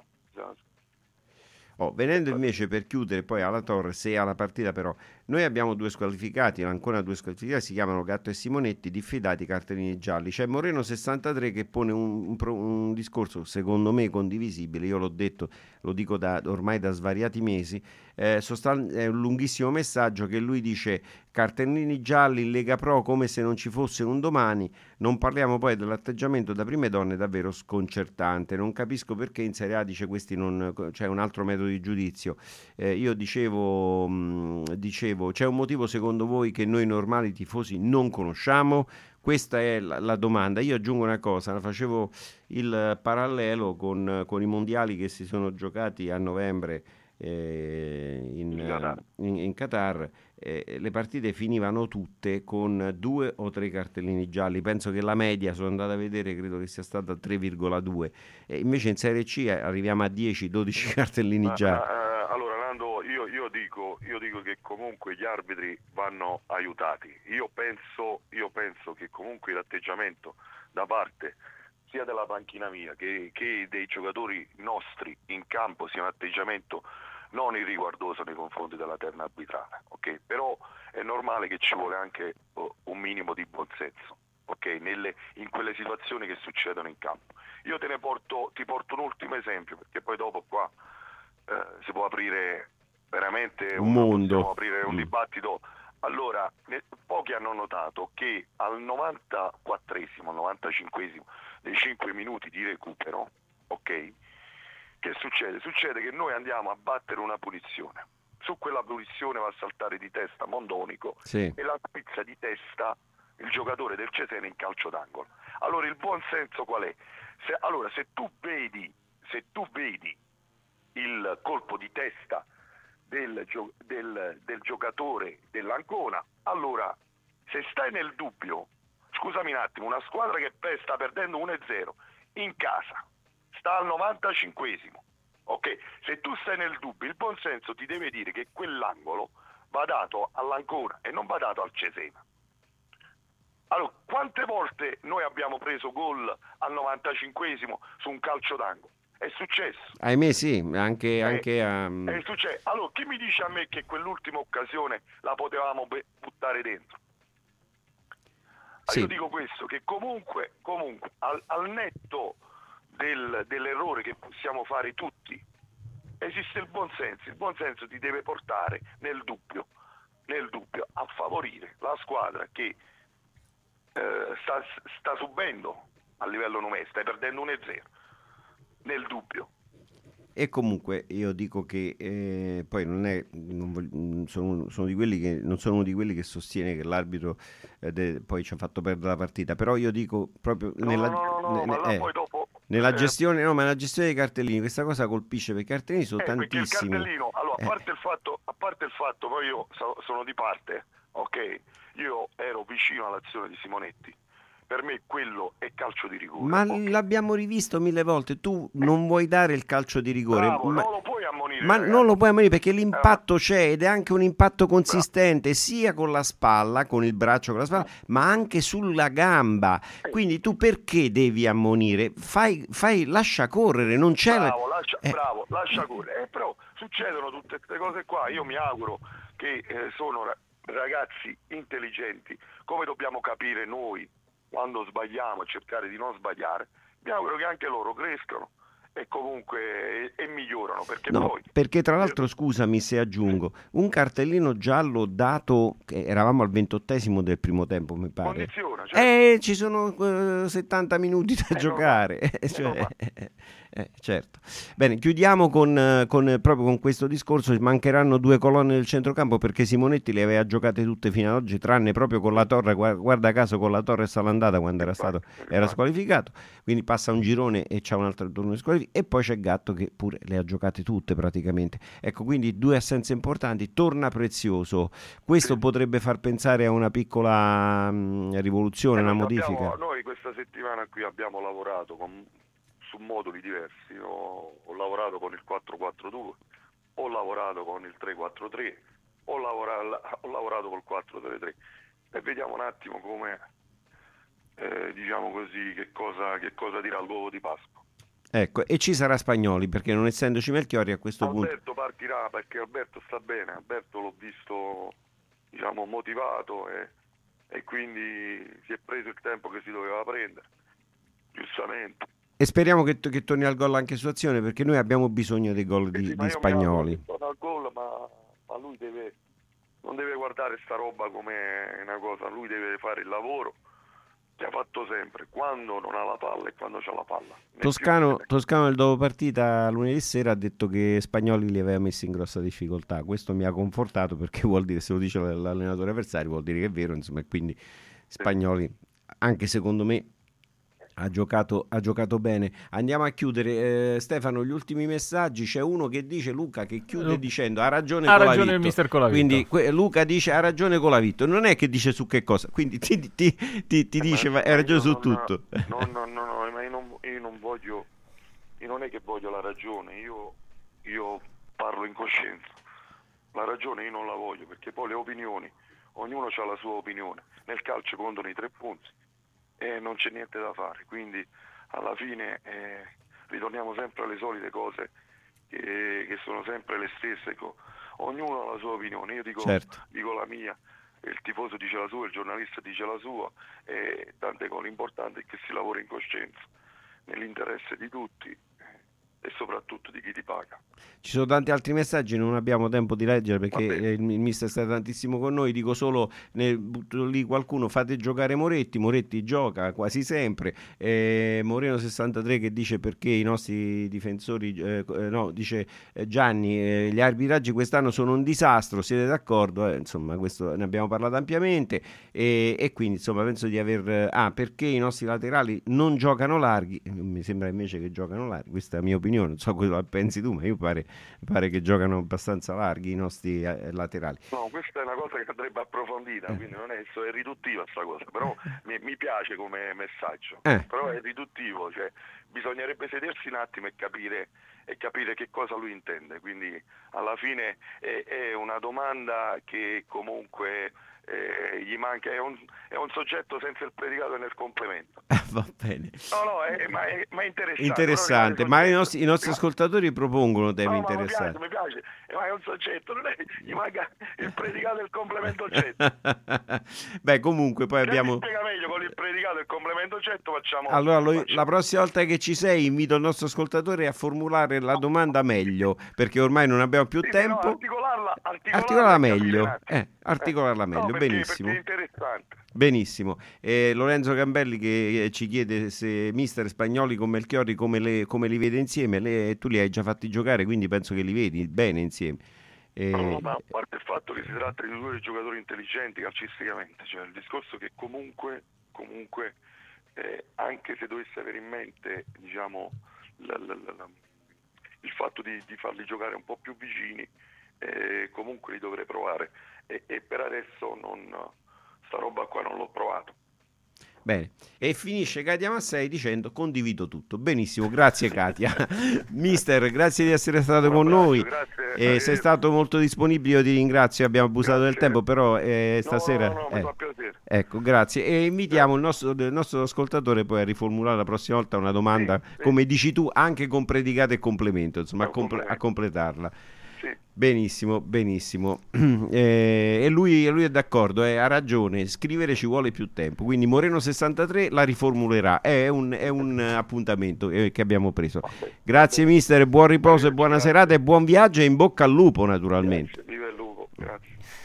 Oh, venendo invece per chiudere poi alla Torres e alla partita, però noi abbiamo due squalificati, ancora due squalificati, si chiamano Gatto e Simonetti, diffidati cartellini gialli. C'è Moreno sessantatré che pone un, un, un discorso secondo me condivisibile, io l'ho detto, lo dico da, ormai da svariati mesi, eh, sostan- è un lunghissimo messaggio che lui dice: cartellini gialli in Lega Pro come se non ci fosse un domani, non parliamo poi dell'atteggiamento da prime donne davvero sconcertante, non capisco perché in Serie A dice questi non, c'è cioè un altro metodo di giudizio. Eh, io dicevo, mh, dicevo, c'è un motivo secondo voi che noi normali tifosi non conosciamo? Questa è la, la domanda. Io aggiungo una cosa, facevo il parallelo con, con i mondiali che si sono giocati a novembre eh, in, in, in Qatar, eh, le partite finivano tutte con due o tre cartellini gialli. Penso che la media, sono andato a vedere, credo che sia stata tre virgola due, e invece in Serie C arriviamo a dieci dodici cartellini ma, gialli. Ma, uh, allora Nando, io, io, dico, io dico che comunque gli arbitri vanno aiutati. Io penso, io penso che comunque l'atteggiamento da parte sia della panchina mia che, che dei giocatori nostri in campo sia un atteggiamento non irriguardoso nei confronti della terna arbitrale, ok? Però è normale che ci vuole anche oh, un minimo di buonsenso, ok? Nelle, in quelle situazioni che succedono in campo. Io te ne porto, ti porto un ultimo esempio, perché poi dopo qua eh, si può aprire veramente un mondo, possiamo aprire un mm. dibattito. Allora, ne, pochi hanno notato che al novantaquattresimo, al novantacinquesimo dei cinque minuti di recupero, ok? Che succede? Succede che noi andiamo a battere una punizione. Su quella punizione va a saltare di testa Mondonico, sì, e la pizza di testa il giocatore del Cesena in calcio d'angolo. Allora il buon senso qual è? Se, allora se tu vedi, se tu vedi il colpo di testa del, gio, del, del giocatore dell'Ancona, allora se stai nel dubbio, scusami un attimo, una squadra che sta perdendo uno a zero in casa, sta al novantacinquesimo, ok? Se tu stai nel dubbio, il buon senso ti deve dire che quell'angolo va dato all'Ancona e non va dato al Cesena. Allora, quante volte noi abbiamo preso gol al novantacinquesimo su un calcio d'angolo? È successo. Ahimè sì, anche, eh, anche a... È successo. Allora, chi mi dice a me che quell'ultima occasione la potevamo be- buttare dentro? Sì. Io dico questo, che comunque, comunque al, al netto del, dell'errore che possiamo fare tutti, esiste il buonsenso. Il buonsenso ti deve portare nel dubbio, nel dubbio a favorire la squadra che eh, sta, sta subendo a livello numerico, stai perdendo uno a zero, nel dubbio. E comunque io dico che eh, poi non è non voglio, sono, sono di quelli che non sono uno di quelli che sostiene che l'arbitro eh, de, poi ci ha fatto perdere la partita, però io dico proprio no, nella, no, no, no, ne, ma là eh, poi dopo, nella eh, gestione no ma nella gestione dei cartellini questa cosa colpisce, perché i cartellini sono eh, tantissimi. Perché il cartellino, allora a eh. parte il fatto a parte il fatto poi io so, sono di parte, ok, io ero vicino all'azione di Simonetti. Per me quello è calcio di rigore. Ma okay. L'abbiamo rivisto mille volte. Tu non vuoi dare il calcio di rigore. Bravo, ma non lo puoi ammonire. Ma ragazzi. non lo puoi ammonire perché l'impatto eh. c'è, ed è anche un impatto consistente, sia con la spalla, con il braccio, con la spalla, ma anche sulla gamba. Quindi tu perché devi ammonire? Fai, fai lascia correre, non c'è... Bravo, la... lascia, eh. bravo, lascia correre. Eh, però succedono tutte queste cose qua. Io mi auguro che eh, sono ragazzi intelligenti, come dobbiamo capire noi quando sbagliamo e cercare di non sbagliare. Mi auguro che anche loro crescano e comunque e, e migliorano, perché no, poi perché tra l'altro scusami se aggiungo un cartellino giallo dato che eravamo al ventottesimo del primo tempo mi pare, condiziona, certo. eh, ci sono uh, settanta minuti da eh, giocare no, eh, cioè, no, eh, eh, certo. Bene, chiudiamo con, con proprio con questo discorso. Mancheranno due colonne del centrocampo perché Simonetti le aveva giocate tutte fino ad oggi, tranne proprio con la Torre, guarda caso con la Torre all'andata quando era stato era squalificato, quindi passa un girone e c'ha un altro turno di squalifica, e poi c'è Gatto che pure le ha giocate tutte praticamente. Ecco, quindi due assenze importanti, torna Prezioso. Questo sì. potrebbe far pensare a una piccola mh, rivoluzione, eh, una modifica. Abbiamo, noi questa settimana qui abbiamo lavorato con su moduli diversi. Io ho lavorato con il quattro quattro due, ho lavorato con il tre quattro tre, ho lavorato, ho lavorato col quattro tre tre e vediamo un attimo come eh, diciamo così che cosa, che cosa dirà l'uovo di Pasqua. Ecco, e ci sarà Spagnoli perché non essendoci Melchiori a questo Alberto punto Alberto partirà perché Alberto sta bene, Alberto l'ho visto diciamo motivato e, e quindi si è preso il tempo che si doveva prendere, giustamente. E speriamo che, che torni al gol anche su azione, perché noi abbiamo bisogno dei gol di, sì, di Spagnoli. Torna al gol, ma, ma lui deve, non deve guardare sta roba come una cosa, lui deve fare il lavoro che ha fatto sempre, quando non ha la palla e quando c'ha la palla. Toscano, Toscano nel dopo partita lunedì sera ha detto che Spagnoli li aveva messi in grossa difficoltà. Questo mi ha confortato, perché vuol dire, se lo dice l'allenatore avversario, vuol dire che è vero, insomma, e quindi Spagnoli, anche secondo me, Ha giocato, ha giocato bene. Andiamo a chiudere. Eh, Stefano, gli ultimi messaggi. C'è uno che dice, Luca, che chiude Lu- dicendo ha ragione ha Colavitto. ragione il mister Colavitto. Quindi que- Luca dice ha ragione Colavitto. Non è che dice su che cosa. Quindi ti, ti, ti, ti Eh, dice ma- hai ma ragione io su non- tutto. No, no, no, no, ma io non, io non voglio, io non è che voglio la ragione, io, io parlo in coscienza. La ragione io non la voglio, perché poi le opinioni, ognuno ha la sua opinione. Nel calcio contano i tre punti e non c'è niente da fare, quindi alla fine eh, ritorniamo sempre alle solite cose che, che sono sempre le stesse. Ognuno ha la sua opinione, io dico, Certo. dico la mia, il tifoso dice la sua, il giornalista dice la sua, e tante cose. L'importante è che si lavora in coscienza, nell'interesse di tutti e soprattutto di chi ti paga. Ci sono tanti altri messaggi, non abbiamo tempo di leggere perché eh, il, il mister sta tantissimo con noi. Dico solo, ne butto lì qualcuno, fate giocare Moretti. Moretti gioca quasi sempre. eh, Moreno sessantatré che dice perché i nostri difensori eh, no, dice eh, Gianni, eh, gli arbitraggi quest'anno sono un disastro, siete d'accordo? Eh, insomma, questo ne abbiamo parlato ampiamente e, e quindi insomma penso di aver ah perché i nostri laterali non giocano larghi. Mi sembra invece che giocano larghi, questa è la mia opinione, non so cosa pensi tu, ma io pare, pare che giocano abbastanza larghi i nostri eh, laterali. No, questa è una cosa che andrebbe approfondita, Eh. quindi non è, è riduttiva sta cosa, però mi, mi piace come messaggio, Eh. però è riduttivo, cioè bisognerebbe sedersi un attimo e capire, e capire che cosa lui intende, quindi alla fine è, è una domanda che comunque eh, gli manca, è un, è un soggetto senza il predicato e nel complemento. Va bene. No, no, è, ma, è, ma è interessante. Interessante, però ma rimane i nostri, i nostri ascoltatori propongono temi No, ma interessanti. Mi piace, mi piace, ma è un soggetto, non è, gli manca il predicato e il complemento oggetto. Beh, comunque poi Se abbiamo... mi spiega meglio con il predicato e il complemento oggetto facciamo... Allora, lo- facciamo- la prossima volta che ci sei invito il nostro ascoltatore a formulare la domanda meglio, perché ormai non abbiamo più Sì, sì, no, tempo. articolarla, articolarla, Articolarla e capire meglio, un attimo. eh, articolarla Eh, meglio, no, perché- benissimo. perché è interessante. Benissimo. Eh, Lorenzo Gambelli che eh, ci chiede se mister Spagnoli con Melchiorri come, le- come li vede insieme. Le- tu li hai già fatti giocare, quindi penso che li vedi bene insieme. Eh, No, no, ma a parte il fatto che si tratta di due giocatori intelligenti calcisticamente, cioè il discorso che comunque, comunque eh, anche se dovesse avere in mente, diciamo, la- la- la- la- il fatto di, di farli giocare un po' più vicini, eh, comunque li dovrei provare e, e per adesso non, sta roba qua non l'ho provato. Bene, e finisce Katia Massei dicendo condivido tutto. Benissimo, grazie Katia. Mister, grazie di essere stato Un con abbraccio, noi. grazie. Eh, sei stato molto disponibile, io ti ringrazio, abbiamo abusato del Grazie. tempo, però eh, stasera... No, no, no, mi eh, fa piacere. Ecco, grazie. E invitiamo il nostro, il nostro ascoltatore poi a riformulare la prossima volta una domanda, Sì, sì. come dici tu, anche con predicato e complemento, insomma, a, Un comple- a complemento. completarla. Sì. Benissimo, benissimo. Eh, e lui, lui è d'accordo, eh, ha ragione, scrivere ci vuole più tempo, quindi Moreno sessantatré la riformulerà, è un, è un appuntamento eh, che abbiamo preso. Grazie mister, buon riposo e buona serata e buon viaggio e in bocca al lupo naturalmente. Grazie, viva il lupo, grazie.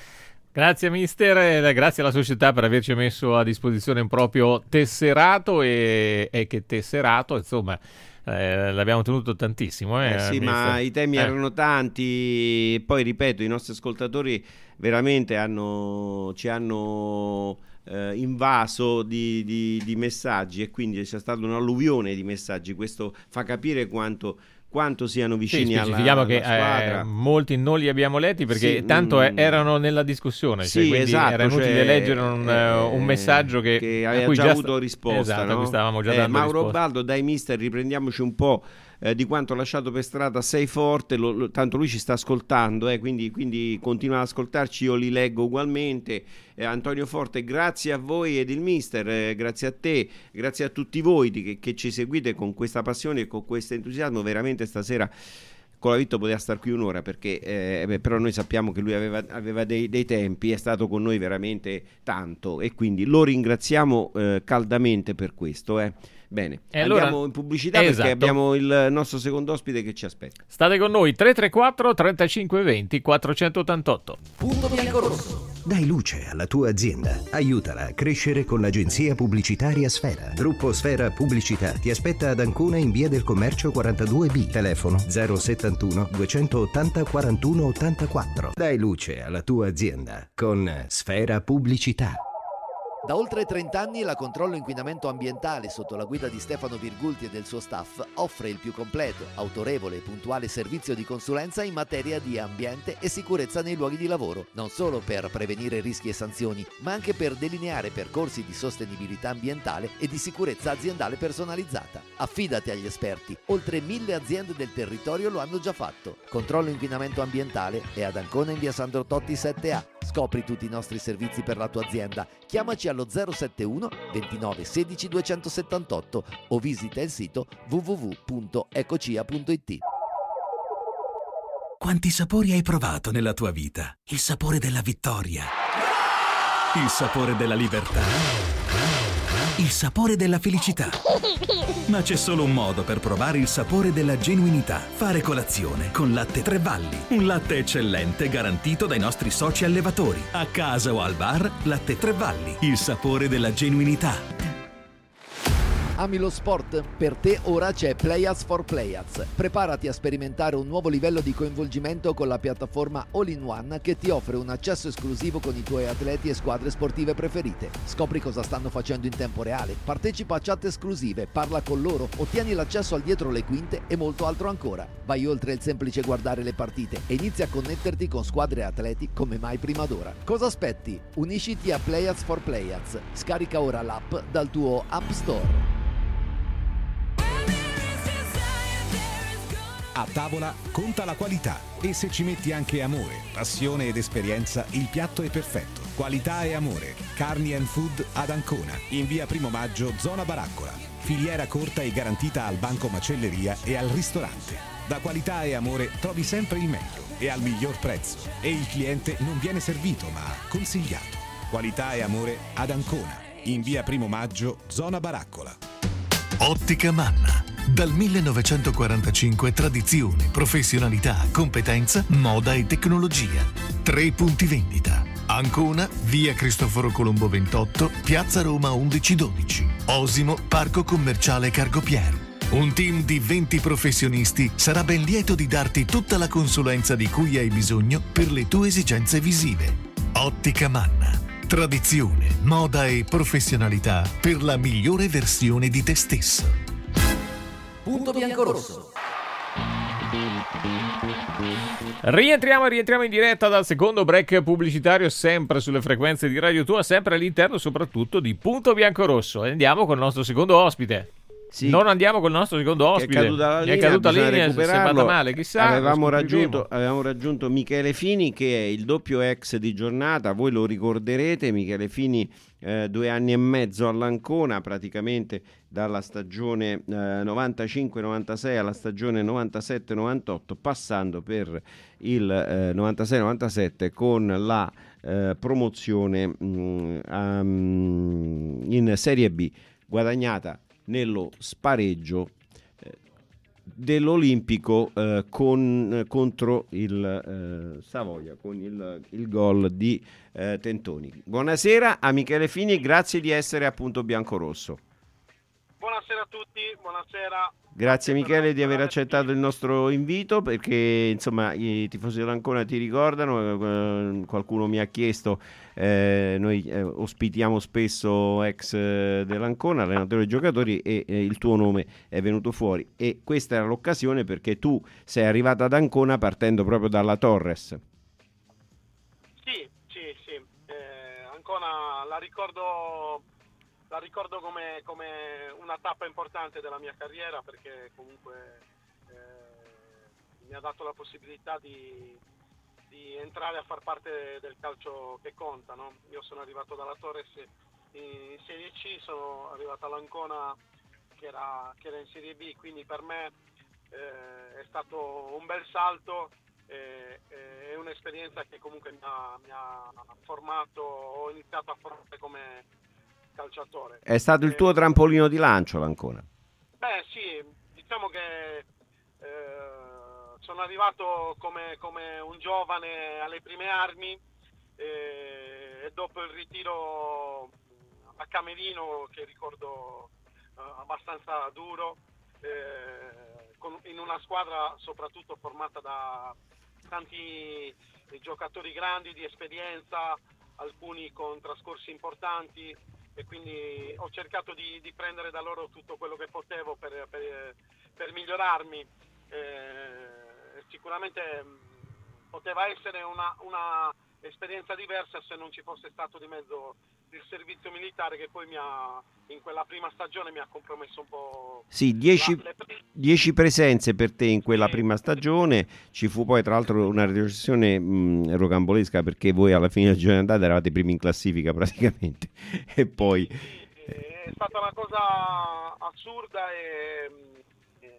Grazie mister, e grazie alla società per averci messo a disposizione un proprio tesserato e, e che tesserato, insomma, eh, l'abbiamo tenuto tantissimo. Eh, Eh sì, mister. ma i temi Eh. erano tanti, poi ripeto, i nostri ascoltatori veramente hanno, ci hanno eh, invaso di, di- di messaggi e quindi c'è stata un'alluvione di messaggi, questo fa capire quanto, quanto siano Sì, vicini alla, specifichiamo alla che squadra. eh, molti non li abbiamo letti perché Sì, tanto eh, mm. erano nella discussione, cioè, Sì, quindi esatto, era inutile cioè, leggere un, eh, un messaggio che, a aveva cui già già avuto sta- risposta, esatto, a no? cui stavamo già Eh, dando Mauro risposta. Baldo, dai mister, riprendiamoci un po' eh, di quanto lasciato per strada, sei forte, lo- lo- tanto lui ci sta ascoltando, eh, quindi, quindi continua ad ascoltarci, io li leggo ugualmente. Eh, Antonio Forte, grazie a voi ed il mister, eh, grazie a te, grazie a tutti voi di- che, che ci seguite con questa passione e con questo entusiasmo, veramente stasera Colavitto poteva star qui un'ora perché eh, beh, però noi sappiamo che lui aveva, aveva dei, dei tempi, è stato con noi veramente tanto e quindi lo ringraziamo eh, caldamente per questo. Eh. Bene, E andiamo allora- in pubblicità esatto. perché abbiamo il nostro secondo ospite che ci aspetta. State con noi tre tre quattro trentacinque venti quattrocentottantotto. Punto bianco-rosso. Dai luce alla tua azienda. Aiutala a crescere con l'agenzia pubblicitaria Sfera. Gruppo Sfera Pubblicità ti aspetta ad Ancona in via del Commercio quarantadue B. Telefono zero settantuno duecentottanta quarantuno ottantaquattro. Dai luce alla tua azienda con Sfera Pubblicità. Da oltre trenta anni la Controllo Inquinamento Ambientale, sotto la guida di Stefano Virgulti e del suo staff, offre il più completo, autorevole e puntuale servizio di consulenza in materia di ambiente e sicurezza nei luoghi di lavoro, non solo per prevenire rischi e sanzioni, ma anche per delineare percorsi di sostenibilità ambientale e di sicurezza aziendale personalizzata. Affidati agli esperti, oltre mille aziende del territorio lo hanno già fatto. Controllo Inquinamento Ambientale è ad Ancona in via Sandro Totti sette A. Scopri tutti i nostri servizi per la tua azienda. Chiamaci allo zero settantuno ventinove sedici duecentosettantotto o visita il sito w w w punto ecocia punto i t. Quanti sapori hai provato nella tua vita? Il sapore della vittoria, il sapore della libertà, il sapore della felicità. Ma c'è solo un modo per provare il sapore della genuinità: fare colazione con Latte Tre Valli. Un latte eccellente garantito dai nostri soci allevatori. A casa o al bar, Latte Tre Valli, il sapore della genuinità. Ami lo sport? Per te ora c'è Playaz for Playaz. Preparati a sperimentare un nuovo livello di coinvolgimento con la piattaforma All-in-One che ti offre un accesso esclusivo con i tuoi atleti e squadre sportive preferite. Scopri cosa stanno facendo in tempo reale, partecipa a chat esclusive, parla con loro, ottieni l'accesso al dietro le quinte e molto altro ancora. Vai oltre il semplice guardare le partite e inizia a connetterti con squadre e atleti come mai prima d'ora. Cosa aspetti? Unisciti a Playaz for Playaz. Scarica ora l'app dal tuo App Store. A tavola conta la qualità e se ci metti anche amore, passione ed esperienza, il piatto è perfetto. Qualità e amore. Carni and Food ad Ancona, in via Primo Maggio, zona Baraccola. Filiera corta e garantita al banco macelleria e al ristorante. Da qualità e amore trovi sempre il meglio e al miglior prezzo. E il cliente non viene servito ma consigliato. Qualità e amore ad Ancona, in via Primo Maggio, zona Baraccola. Ottica Manna. Dal millenovecentoquarantacinque tradizione, professionalità, competenza, moda e tecnologia. Tre punti vendita. Ancona, via Cristoforo Colombo ventotto, piazza Roma undici dodici. Osimo, parco commerciale Cargopier. Un team di venti professionisti sarà ben lieto di darti tutta la consulenza di cui hai bisogno per le tue esigenze visive. Ottica Manna. Tradizione, moda e professionalità per la migliore versione di te stesso. Punto bianco-rosso. Rientriamo, rientriamo in diretta dal secondo break pubblicitario, sempre sulle frequenze di Radio Tua, sempre all'interno soprattutto di Punto Bianco-Rosso. E andiamo con il nostro secondo ospite. Sì. Non andiamo con il nostro secondo ospite. È caduta la linea, è caduta bisogna linea, si è fatta male, chissà. Avevamo raggiunto, avevamo raggiunto Michele Fini, che è il doppio ex di giornata. Voi lo ricorderete, Michele Fini, eh, due anni e mezzo all'Ancona, praticamente dalla stagione eh, novantacinque novantasei alla stagione novantasette novantotto, passando per il eh, novantasei novantasette con la eh, promozione mh, um, in Serie B, guadagnata nello spareggio eh, dell'Olimpico eh, con, eh, contro il eh, Savoia, con il, il gol di eh, Tentoni. Buonasera a Michele Fini, grazie di essere a Punto Bianco-Rosso. Buonasera a tutti, buonasera. Grazie Michele di aver accettato il nostro invito, perché insomma i tifosi dell'Ancona ti ricordano, eh, qualcuno mi ha chiesto, eh, noi eh, ospitiamo spesso ex eh, dell'Ancona, allenatori e giocatori, e eh, il tuo nome è venuto fuori, e questa era l'occasione perché tu sei arrivata ad Ancona partendo proprio dalla Torres. Sì, sì, sì, eh, Ancona la ricordo... La ricordo come, come una tappa importante della mia carriera, perché comunque eh, mi ha dato la possibilità di, di entrare a far parte del calcio che conta, no? Io sono arrivato dalla Torres in Serie C, sono arrivato all'Ancona che era, che era in Serie B, quindi per me eh, è stato un bel salto e eh, è un'esperienza che comunque mi ha, mi ha formato, ho iniziato a formare come calciatore. È stato il tuo trampolino di lancio l'Ancona? Beh sì, diciamo che eh, sono arrivato come, come un giovane alle prime armi eh, e dopo il ritiro a Camerino, che ricordo eh, abbastanza duro, eh, con, in una squadra soprattutto formata da tanti giocatori grandi di esperienza, alcuni con trascorsi importanti. e quindi ho cercato di, di prendere da loro tutto quello che potevo per, per, per migliorarmi. Eh, sicuramente poteva essere una, una esperienza diversa se non ci fosse stato di mezzo il servizio militare, che poi mi ha, in quella prima stagione mi ha compromesso un po'. Sì, dieci, la, le... dieci presenze per te in quella prima stagione. Ci fu poi tra l'altro una retrocessione mh, rocambolesca, perché voi alla fine del girone d'andata eravate primi in classifica praticamente e poi sì, sì, è stata una cosa assurda e, e,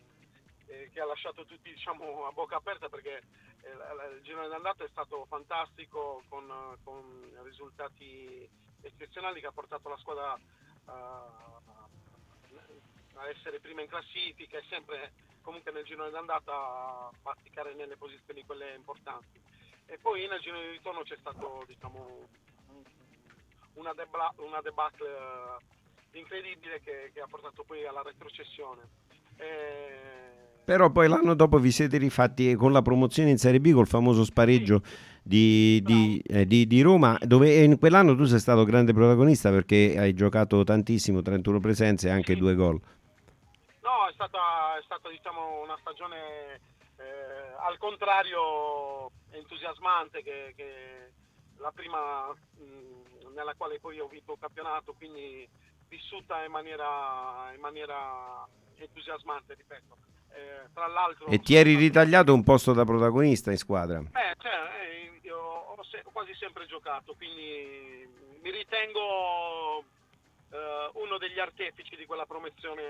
e che ha lasciato tutti, diciamo, a bocca aperta, perché il girone d'andata è stato fantastico, con, con risultati eccezionali, che ha portato la squadra a, a essere prima in classifica e sempre comunque nel girone d'andata a bazzicare nelle posizioni quelle importanti. E poi nel girone di ritorno c'è stato, diciamo, una, debla, una debacle incredibile che, che ha portato poi alla retrocessione. E... Però poi l'anno dopo vi siete rifatti con la promozione in Serie B, col famoso spareggio di, di, eh, di, di Roma, dove in quell'anno tu sei stato grande protagonista, perché hai giocato tantissimo, trentuno presenze e anche due gol. No, è stata, è stata diciamo, una stagione eh, al contrario entusiasmante che, che la prima mh, nella quale poi ho vinto il campionato, quindi vissuta in maniera, in maniera entusiasmante, ripeto. Eh, tra l'altro, e ti eri ritagliato un posto da protagonista in squadra? Eh, cioè, eh, io ho se- quasi sempre giocato, quindi mi ritengo eh, uno degli artefici di quella promozione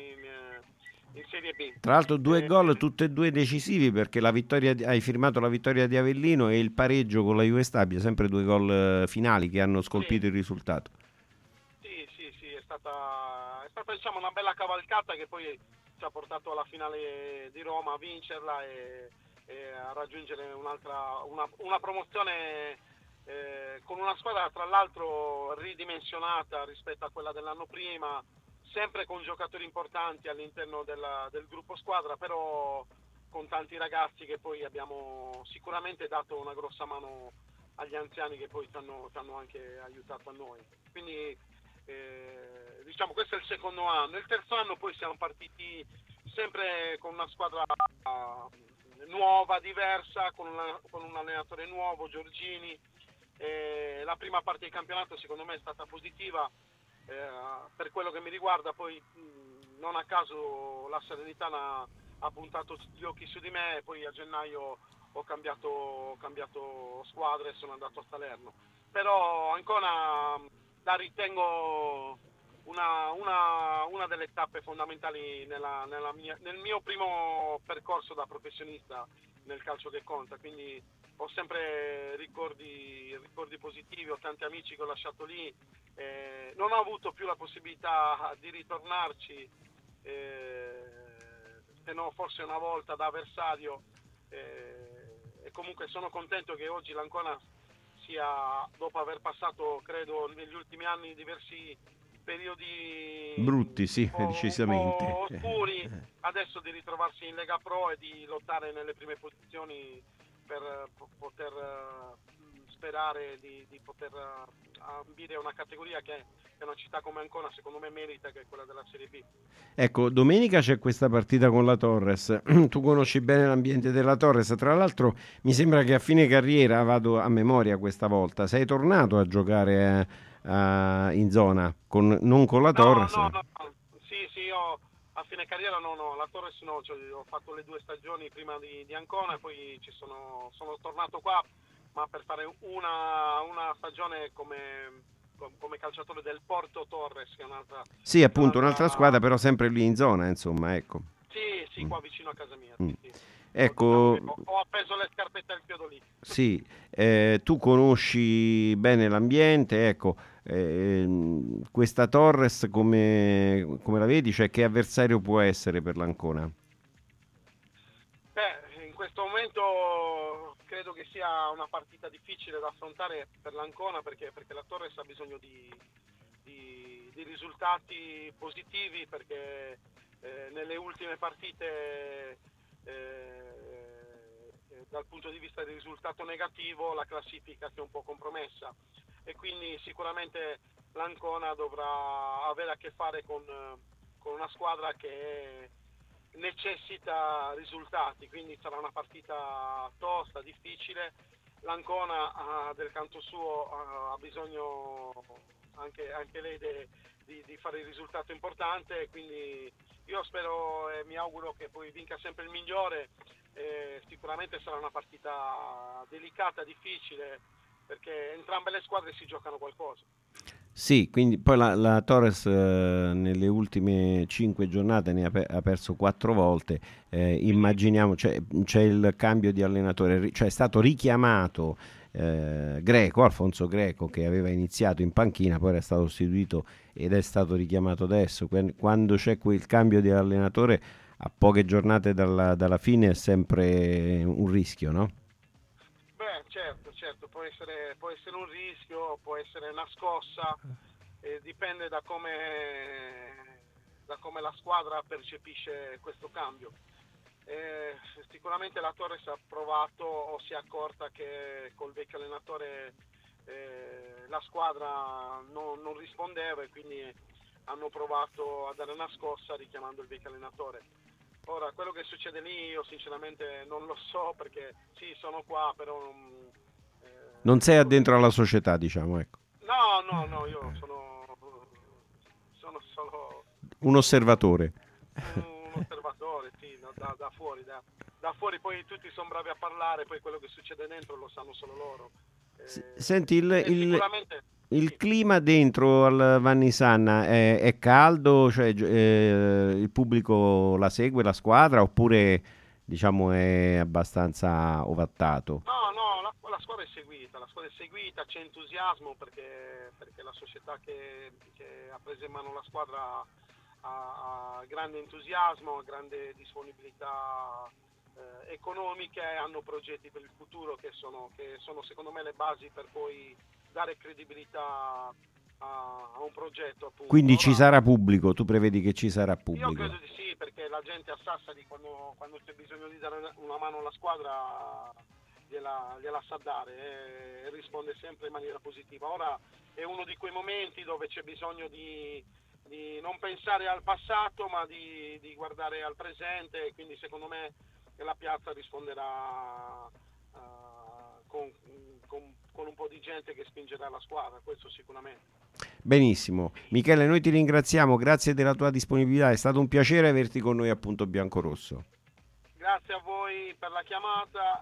in, in Serie B. Tra l'altro due eh, gol tutti e due decisivi, perché la vittoria di- hai firmato la vittoria di Avellino e il pareggio con la Juve Stabia, sempre due gol eh, finali che hanno scolpito sì. il risultato. Sì, sì, sì, è stata, è stata diciamo una bella cavalcata che poi ci ha portato alla finale di Roma a vincerla e, e a raggiungere un'altra una, una promozione eh, con una squadra tra l'altro ridimensionata rispetto a quella dell'anno prima, sempre con giocatori importanti all'interno della, del gruppo squadra, però con tanti ragazzi che poi abbiamo sicuramente dato una grossa mano agli anziani, che poi ci hanno, ci hanno anche aiutato a noi. Quindi Eh, diciamo questo è il secondo anno. Il terzo anno poi siamo partiti sempre con una squadra nuova, diversa, con, una, con un allenatore nuovo, Giorgini. Eh, la prima parte del campionato secondo me è stata positiva eh, per quello che mi riguarda. Poi mh, non a caso la Salernitana ha puntato gli occhi su di me e poi a gennaio ho cambiato, ho cambiato squadra e sono andato a Salerno. Però ancora la ritengo una, una, una delle tappe fondamentali nella, nella mia, nel mio primo percorso da professionista nel calcio che conta, quindi ho sempre ricordi, ricordi positivi, ho tanti amici che ho lasciato lì, eh, non ho avuto più la possibilità di ritornarci, eh, se no forse una volta da avversario, eh, e comunque sono contento che oggi l'Ancona sia, dopo aver passato credo negli ultimi anni diversi periodi brutti, sì, un po', decisamente un po' oscuri, adesso di ritrovarsi in Lega Pro e di lottare nelle prime posizioni per poter uh, sperare di, di poter uh, ambire a una categoria che, che una città come Ancona secondo me merita, che è quella della Serie B. Ecco, domenica c'è questa partita con la Torres. Tu conosci bene l'ambiente della Torres, tra l'altro mi sembra che a fine carriera, vado a memoria questa volta, sei tornato a giocare uh, uh, in zona, con, non con la Torres. No, no, no, sì, sì, io a fine carriera no, no, la Torres no, cioè, ho fatto le due stagioni prima di, di Ancona e poi ci sono, sono tornato qua, ma per fare una, una stagione come... come calciatore del Porto Torres, che è un'altra... Sì, appunto, un'altra squadra, però sempre lì in zona, insomma, ecco. Sì, sì, mm. qua vicino a casa mia. Mm. Sì, sì. Ecco... Ho, ho appeso le scarpette al chiodo lì. Sì, eh, tu conosci bene l'ambiente, ecco, eh, questa Torres come, come la vedi? Cioè, che avversario può essere per l'Ancona? Beh, in questo momento credo che sia una partita difficile da affrontare per l'Ancona, perché, perché la Torres ha bisogno di, di, di risultati positivi, perché eh, nelle ultime partite eh, dal punto di vista del risultato negativo la classifica si è un po' compromessa, e quindi sicuramente l'Ancona dovrà avere a che fare con, con una squadra che necessita risultati, quindi sarà una partita tosta, difficile. L'Ancona uh, del canto suo uh, ha bisogno anche, anche lei de, di, di fare il risultato importante, quindi io spero e mi auguro che poi vinca sempre il migliore. Eh, sicuramente sarà una partita delicata, difficile, perché entrambe le squadre si giocano qualcosa. Sì, quindi poi la, la Torres eh, nelle ultime cinque giornate ne ha, pe- ha perso quattro volte. Eh, immaginiamo, c'è, c'è il cambio di allenatore, cioè è stato richiamato eh, Greco, Alfonso Greco, che aveva iniziato in panchina, poi era stato sostituito ed è stato richiamato adesso. Quando c'è quel cambio di allenatore a poche giornate dalla, dalla fine è sempre un rischio, no? Beh, certo, certo, può essere, può essere un rischio, può essere una scossa, eh, dipende da come, da come la squadra percepisce questo cambio. Eh, sicuramente la Torres ha provato o si è accorta che col vecchio allenatore eh, la squadra non, non rispondeva e quindi hanno provato a dare una scossa richiamando il vecchio allenatore. Ora, quello che succede lì io sinceramente non lo so, perché sì, sono qua, però non, eh, non sei addentro alla società, diciamo, ecco. No, no, no, io sono, sono solo un osservatore. Un, un osservatore, sì, no, da, da fuori, da, da fuori poi tutti sono bravi a parlare, poi quello che succede dentro lo sanno solo loro. Eh, Senti, il, il, sicuramente... il sì. clima dentro al Vannisanna è, è caldo, cioè eh, il pubblico la segue, la squadra, oppure diciamo è abbastanza ovattato? No, no, la, la squadra è seguita, la squadra è seguita, c'è entusiasmo perché, perché la società che, che ha preso in mano la squadra ha, ha grande entusiasmo, ha grande disponibilità eh, economiche, hanno progetti per il futuro che sono, che sono secondo me le basi per poi dare credibilità a, a un progetto, appunto. Quindi Ora, ci sarà pubblico, tu prevedi che ci sarà pubblico? Io credo di sì, perché la gente a Sassari quando, quando c'è bisogno di dare una mano alla squadra gliela, gliela sa dare e risponde sempre in maniera positiva. Ora è uno di quei momenti dove c'è bisogno di, di non pensare al passato ma di, di guardare al presente, quindi secondo me la piazza risponderà uh, con, con, con un po' di gente che spingerà la squadra, questo sicuramente. Benissimo, Michele, noi ti ringraziamo, grazie della tua disponibilità, è stato un piacere averti con noi a Punto Biancorosso. Grazie a voi per la chiamata,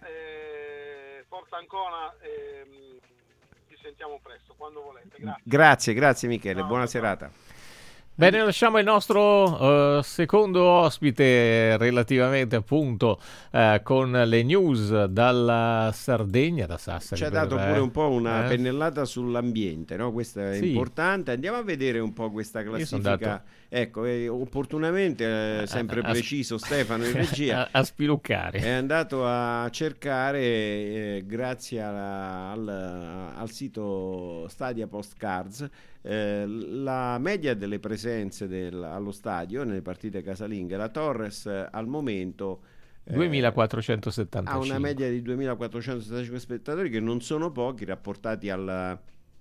eh, forza Ancona, eh, ci sentiamo presto, quando volete. Grazie, grazie, grazie Michele, ciao, buona ciao. serata. Bene, lasciamo il nostro uh, secondo ospite relativamente appunto uh, con le news dalla Sardegna, da Sassari. Ci ha dato per, pure un po' una eh? pennellata sull'ambiente, no? Questa è sì. importante. Andiamo a vedere un po' questa classifica. Ecco, eh, opportunamente, eh, sempre a, preciso, Stefano in regia. A, a spiluccare. È andato a cercare, eh, grazie alla, al, al sito Stadia Postcards, eh, la media delle presenze del, allo stadio nelle partite casalinghe. La Torres eh, al momento eh, duemilaquattrocentosettantacinque ha una media di duemilaquattrocentosettantacinque spettatori, che non sono pochi rapportati al,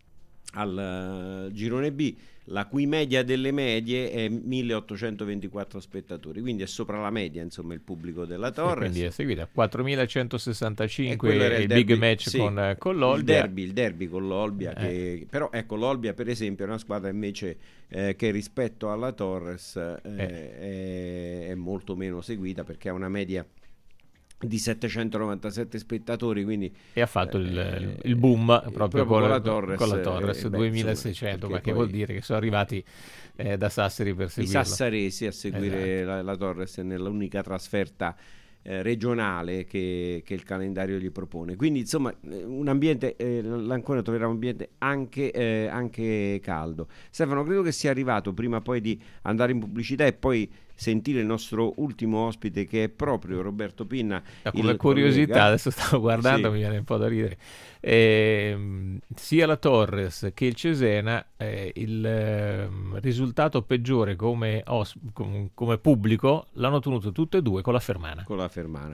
al uh, girone B, la cui media delle medie è milleottocentoventiquattro spettatori, quindi è sopra la media, insomma, il pubblico della Torres. E quindi è seguita quattromilacentosessantacinque era il, il big derby, match sì, con, con l'Olbia. Il derby, il derby con l'Olbia, eh. che, però ecco, l'Olbia per esempio è una squadra invece eh, che rispetto alla Torres eh, eh. È, è molto meno seguita, perché ha una media di settecentonovantasette spettatori, quindi e ha fatto eh, il, il boom proprio, proprio con, con la Torres, con la Torres eh, beh, duemilaseicento, insomma, ma che poi vuol dire che sono arrivati eh, da Sassari per i seguirlo. sassaresi a seguire esatto. la, la Torres nell'unica trasferta eh, regionale che, che il calendario gli propone. Quindi insomma un ambiente, eh, l'Ancona troverà un ambiente anche, eh, anche caldo. Stefano, credo che sia arrivato prima poi di andare in pubblicità e poi sentire il nostro ultimo ospite, che è proprio Roberto Pinna. Come curiosità, collega. Adesso stavo guardando, sì. Mi viene un po' da ridere. Eh, sia la Torres che il Cesena, eh, il eh, risultato peggiore come, os- com- come pubblico l'hanno tenuto tutte e due con la Fermana. Con la Fermana.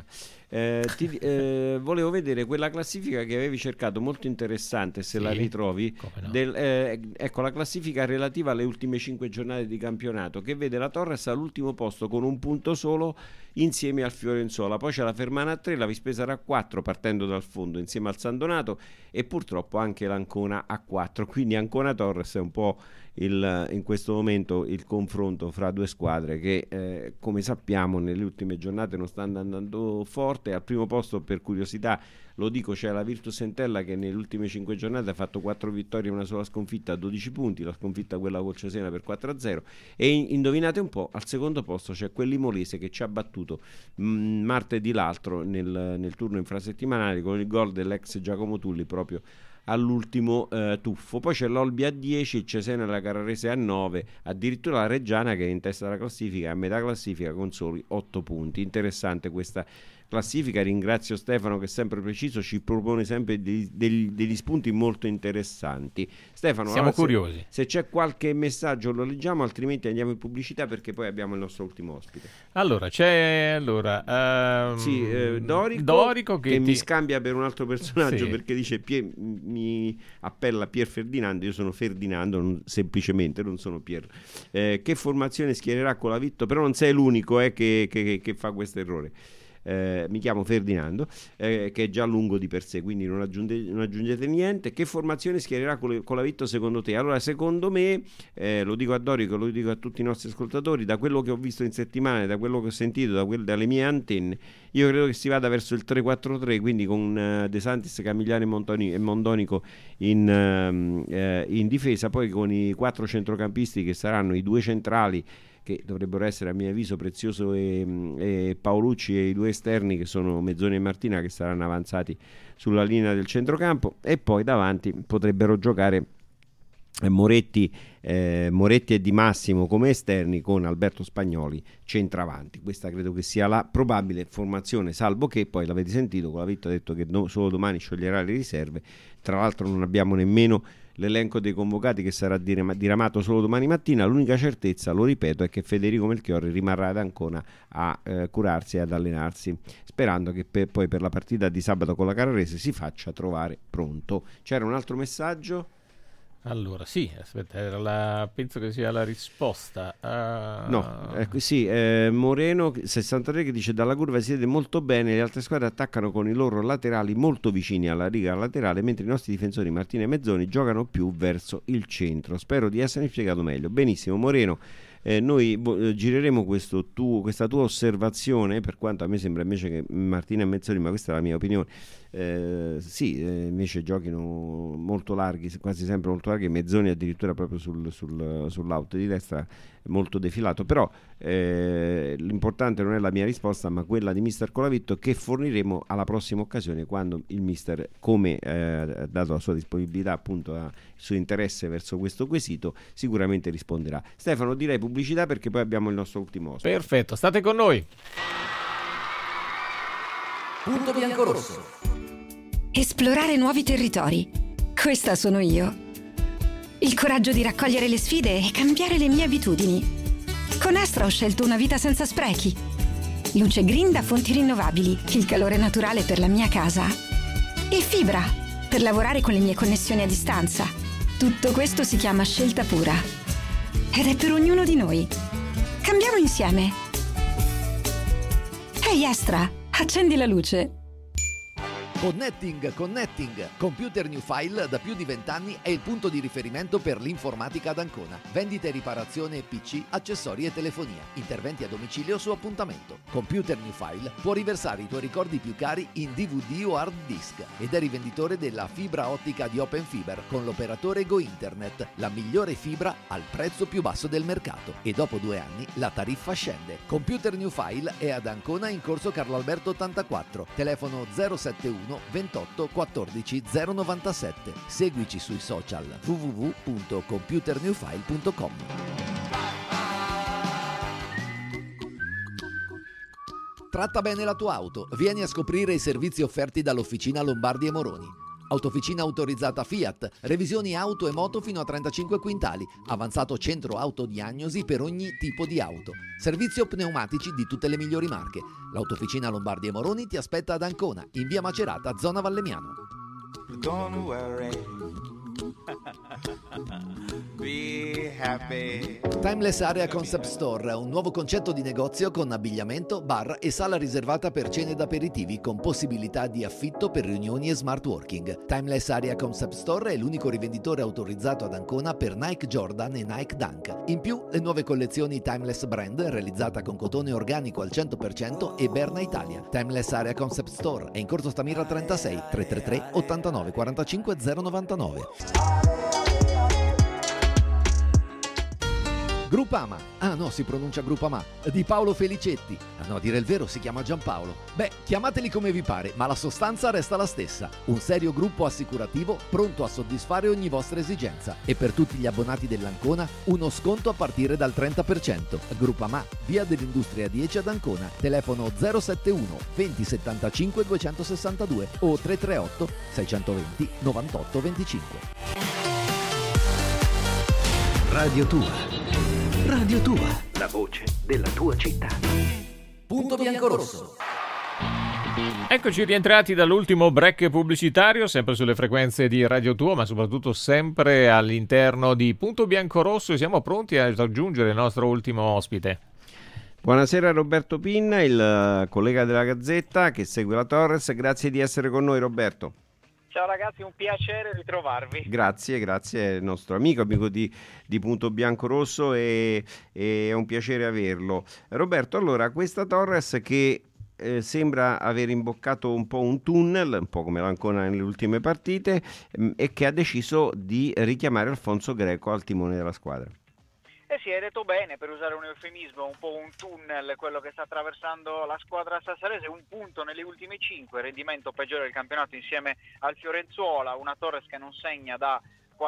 Eh, ti, eh, volevo vedere quella classifica che avevi cercato, molto interessante, se sì, la ritrovi, no. del, eh, ecco la classifica relativa alle ultime cinque giornate di campionato, che vede la Torres all'ultimo posto con un punto solo insieme al Fiorenzuola, poi c'è la Fermana a tre, la Vispesaro a quattro partendo dal fondo insieme al San Donato e purtroppo anche l'Ancona a quattro, quindi Ancona Torres è un po' il, in questo momento il confronto fra due squadre che eh, come sappiamo nelle ultime giornate non stanno andando forte. Al primo posto, per curiosità lo dico, c'è la Virtus Entella che nelle ultime cinque giornate ha fatto quattro vittorie e una sola sconfitta a dodici punti, la sconfitta quella col Cesena per quattro a zero, e in, indovinate un po', al secondo posto c'è quell'Imolese che ci ha battuto mh, martedì l'altro nel, nel turno infrasettimanale con il gol dell'ex Giacomo Tulli proprio all'ultimo eh, tuffo. Poi c'è l'Olbia a dieci, il Cesena e la Carrarese a nove, addirittura la Reggiana che è in testa della classifica, a metà classifica con soli otto punti. Interessante questa classifica, ringrazio Stefano che è sempre preciso, ci propone sempre degli, degli, degli spunti molto interessanti. Stefano, siamo allora, curiosi. Se, se c'è qualche messaggio lo leggiamo, altrimenti andiamo in pubblicità perché poi abbiamo il nostro ultimo ospite. Allora c'è allora, um, sì, eh, Dorico, Dorico che, che ti... mi scambia per un altro personaggio, sì, perché dice Pier, mi appella Pier Ferdinando, io sono Ferdinando non, semplicemente, non sono Pier. Eh, che formazione schiererà con la Vitto? Però non sei l'unico eh, che, che, che fa questo errore. Eh, mi chiamo Ferdinando, eh, che è già lungo di per sé, quindi non, aggiunge, non aggiungete niente. Che formazione schiererà con, le, con la Vitto secondo te? Allora, secondo me, eh, lo dico a Dorico, lo dico a tutti i nostri ascoltatori, da quello che ho visto in settimana, da quello che ho sentito, da quel, dalle mie antenne, io credo che si vada verso il tre quattro tre, quindi con uh, De Santis, Camigliani e, Montoni, e Mondonico in, uh, eh, in difesa, poi con i quattro centrocampisti che saranno i due centrali che dovrebbero essere a mio avviso Prezioso e, e Paolucci, e i due esterni che sono Mezzoni e Martina che saranno avanzati sulla linea del centrocampo, e poi davanti potrebbero giocare Moretti, eh, Moretti e Di Massimo come esterni con Alberto Spagnoli centravanti. Questa credo che sia la probabile formazione, salvo che poi l'avete sentito, con la Vitto ha detto che no, solo domani scioglierà le riserve. Tra l'altro non abbiamo nemmeno l'elenco dei convocati che sarà diramato solo domani mattina. L'unica certezza, lo ripeto, è che Federico Melchiorri rimarrà ad Ancona a eh, curarsi e ad allenarsi, sperando che per, poi per la partita di sabato con la Carrarese si faccia trovare pronto. C'era un altro messaggio? Allora, sì, aspetta, era la, penso che sia la risposta. Uh... No, ecco, sì, eh, Moreno sessantatré che dice: dalla curva siete molto bene, le altre squadre attaccano con i loro laterali molto vicini alla riga laterale, mentre i nostri difensori Martina e Mezzoni giocano più verso il centro. Spero di essermi spiegato meglio. Benissimo, Moreno. Eh, noi bo- gireremo questo tuo, questa tua osservazione, per quanto a me sembra invece che Martina e Mezzoni, ma questa è la mia opinione, eh, sì, eh, invece giochino molto larghi, quasi sempre molto larghi, Mezzoni addirittura proprio sul, sul, sull'out di destra molto defilato, però eh, l'importante non è la mia risposta ma quella di mister Colavitto, che forniremo alla prossima occasione, quando il mister, come eh, dato la sua disponibilità, appunto il suo interesse verso questo quesito, sicuramente risponderà. Stefano, direi pubblicità perché poi abbiamo il nostro ultimo ospite. Perfetto, state con noi. Punto biancorosso. Esplorare nuovi territori. Questa sono io. Il coraggio di raccogliere le sfide e cambiare le mie abitudini. Con Estra ho scelto una vita senza sprechi. Luce green da fonti rinnovabili, il calore naturale per la mia casa. E fibra, per lavorare con le mie connessioni a distanza. Tutto questo si chiama scelta pura. Ed è per ognuno di noi. Cambiamo insieme. Ehi Estra, accendi la luce. Connecting, Connecting. Computer New File da più di vent'anni è il punto di riferimento per l'informatica ad Ancona. Vendita e riparazione P C, accessori e telefonia. Interventi a domicilio su appuntamento. Computer New File può riversare i tuoi ricordi più cari in D V D o hard disk ed è rivenditore della fibra ottica di Open Fiber con l'operatore Go Internet, la migliore fibra al prezzo più basso del mercato. E dopo due anni la tariffa scende. Computer New File è ad Ancona in corso Carlo Alberto ottantaquattro, telefono zero settantuno ventotto quattordici zero novantasette. Seguici sui social w w w punto computer new file punto com. Tratta bene la tua auto. Vieni a scoprire i servizi offerti dall'Officina Lombardi e Moroni. Autofficina autorizzata Fiat, revisioni auto e moto fino a trentacinque quintali, avanzato centro autodiagnosi per ogni tipo di auto, servizio pneumatici di tutte le migliori marche. L'Autofficina Lombardi e Moroni ti aspetta ad Ancona, in via Macerata, zona Vallemmiano. Don't worry. Be happy. Timeless Area Concept Store, un nuovo concetto di negozio con abbigliamento, bar e sala riservata per cene ed aperitivi con possibilità di affitto per riunioni e smart working. Timeless Area Concept Store è l'unico rivenditore autorizzato ad Ancona per Nike Jordan e Nike Dunk. In più, le nuove collezioni Timeless Brand, realizzata con cotone organico al cento per cento e Berna Italia. Timeless Area Concept Store è in Corso Stamira trentasei, tre tre tre ottantanove quarantacinque zero novantanove. Grupama, ah no, si pronuncia Grupama, di Paolo Felicetti. Ah no, a dire il vero si chiama Giampaolo. Beh, chiamateli come vi pare, ma la sostanza resta la stessa. Un serio gruppo assicurativo pronto a soddisfare ogni vostra esigenza. E per tutti gli abbonati dell'Ancona, uno sconto a partire dal trenta per cento. Grupama, via dell'Industria dieci ad Ancona. Telefono zero sette uno venti settantacinque duecentosessantadue o tre tre otto seicentoventi novantotto venticinque. Radio Tua. Radio Tua, la voce della tua città. Punto biancorosso. Eccoci rientrati dall'ultimo break pubblicitario, sempre sulle frequenze di Radio Tua, ma soprattutto sempre all'interno di Punto Biancorosso, e siamo pronti ad aggiungere il nostro ultimo ospite. Buonasera Roberto Pinna, il collega della Gazzetta che segue la Torres. Grazie di essere con noi, Roberto. Ciao ragazzi, un piacere ritrovarvi. Grazie, grazie, è il nostro amico, amico di, di Punto Biancorosso, e, e è un piacere averlo. Roberto, allora, questa Torres che eh, sembra aver imboccato un po' un tunnel, un po' come l'Ancona nelle ultime partite, mh, e che ha deciso di richiamare Alfonso Greco al timone della squadra. Eh sì, hai detto bene, per usare un eufemismo, un po' un tunnel quello che sta attraversando la squadra sassarese, un punto nelle ultime cinque, rendimento peggiore del campionato insieme al Fiorenzuola, una Torres che non segna da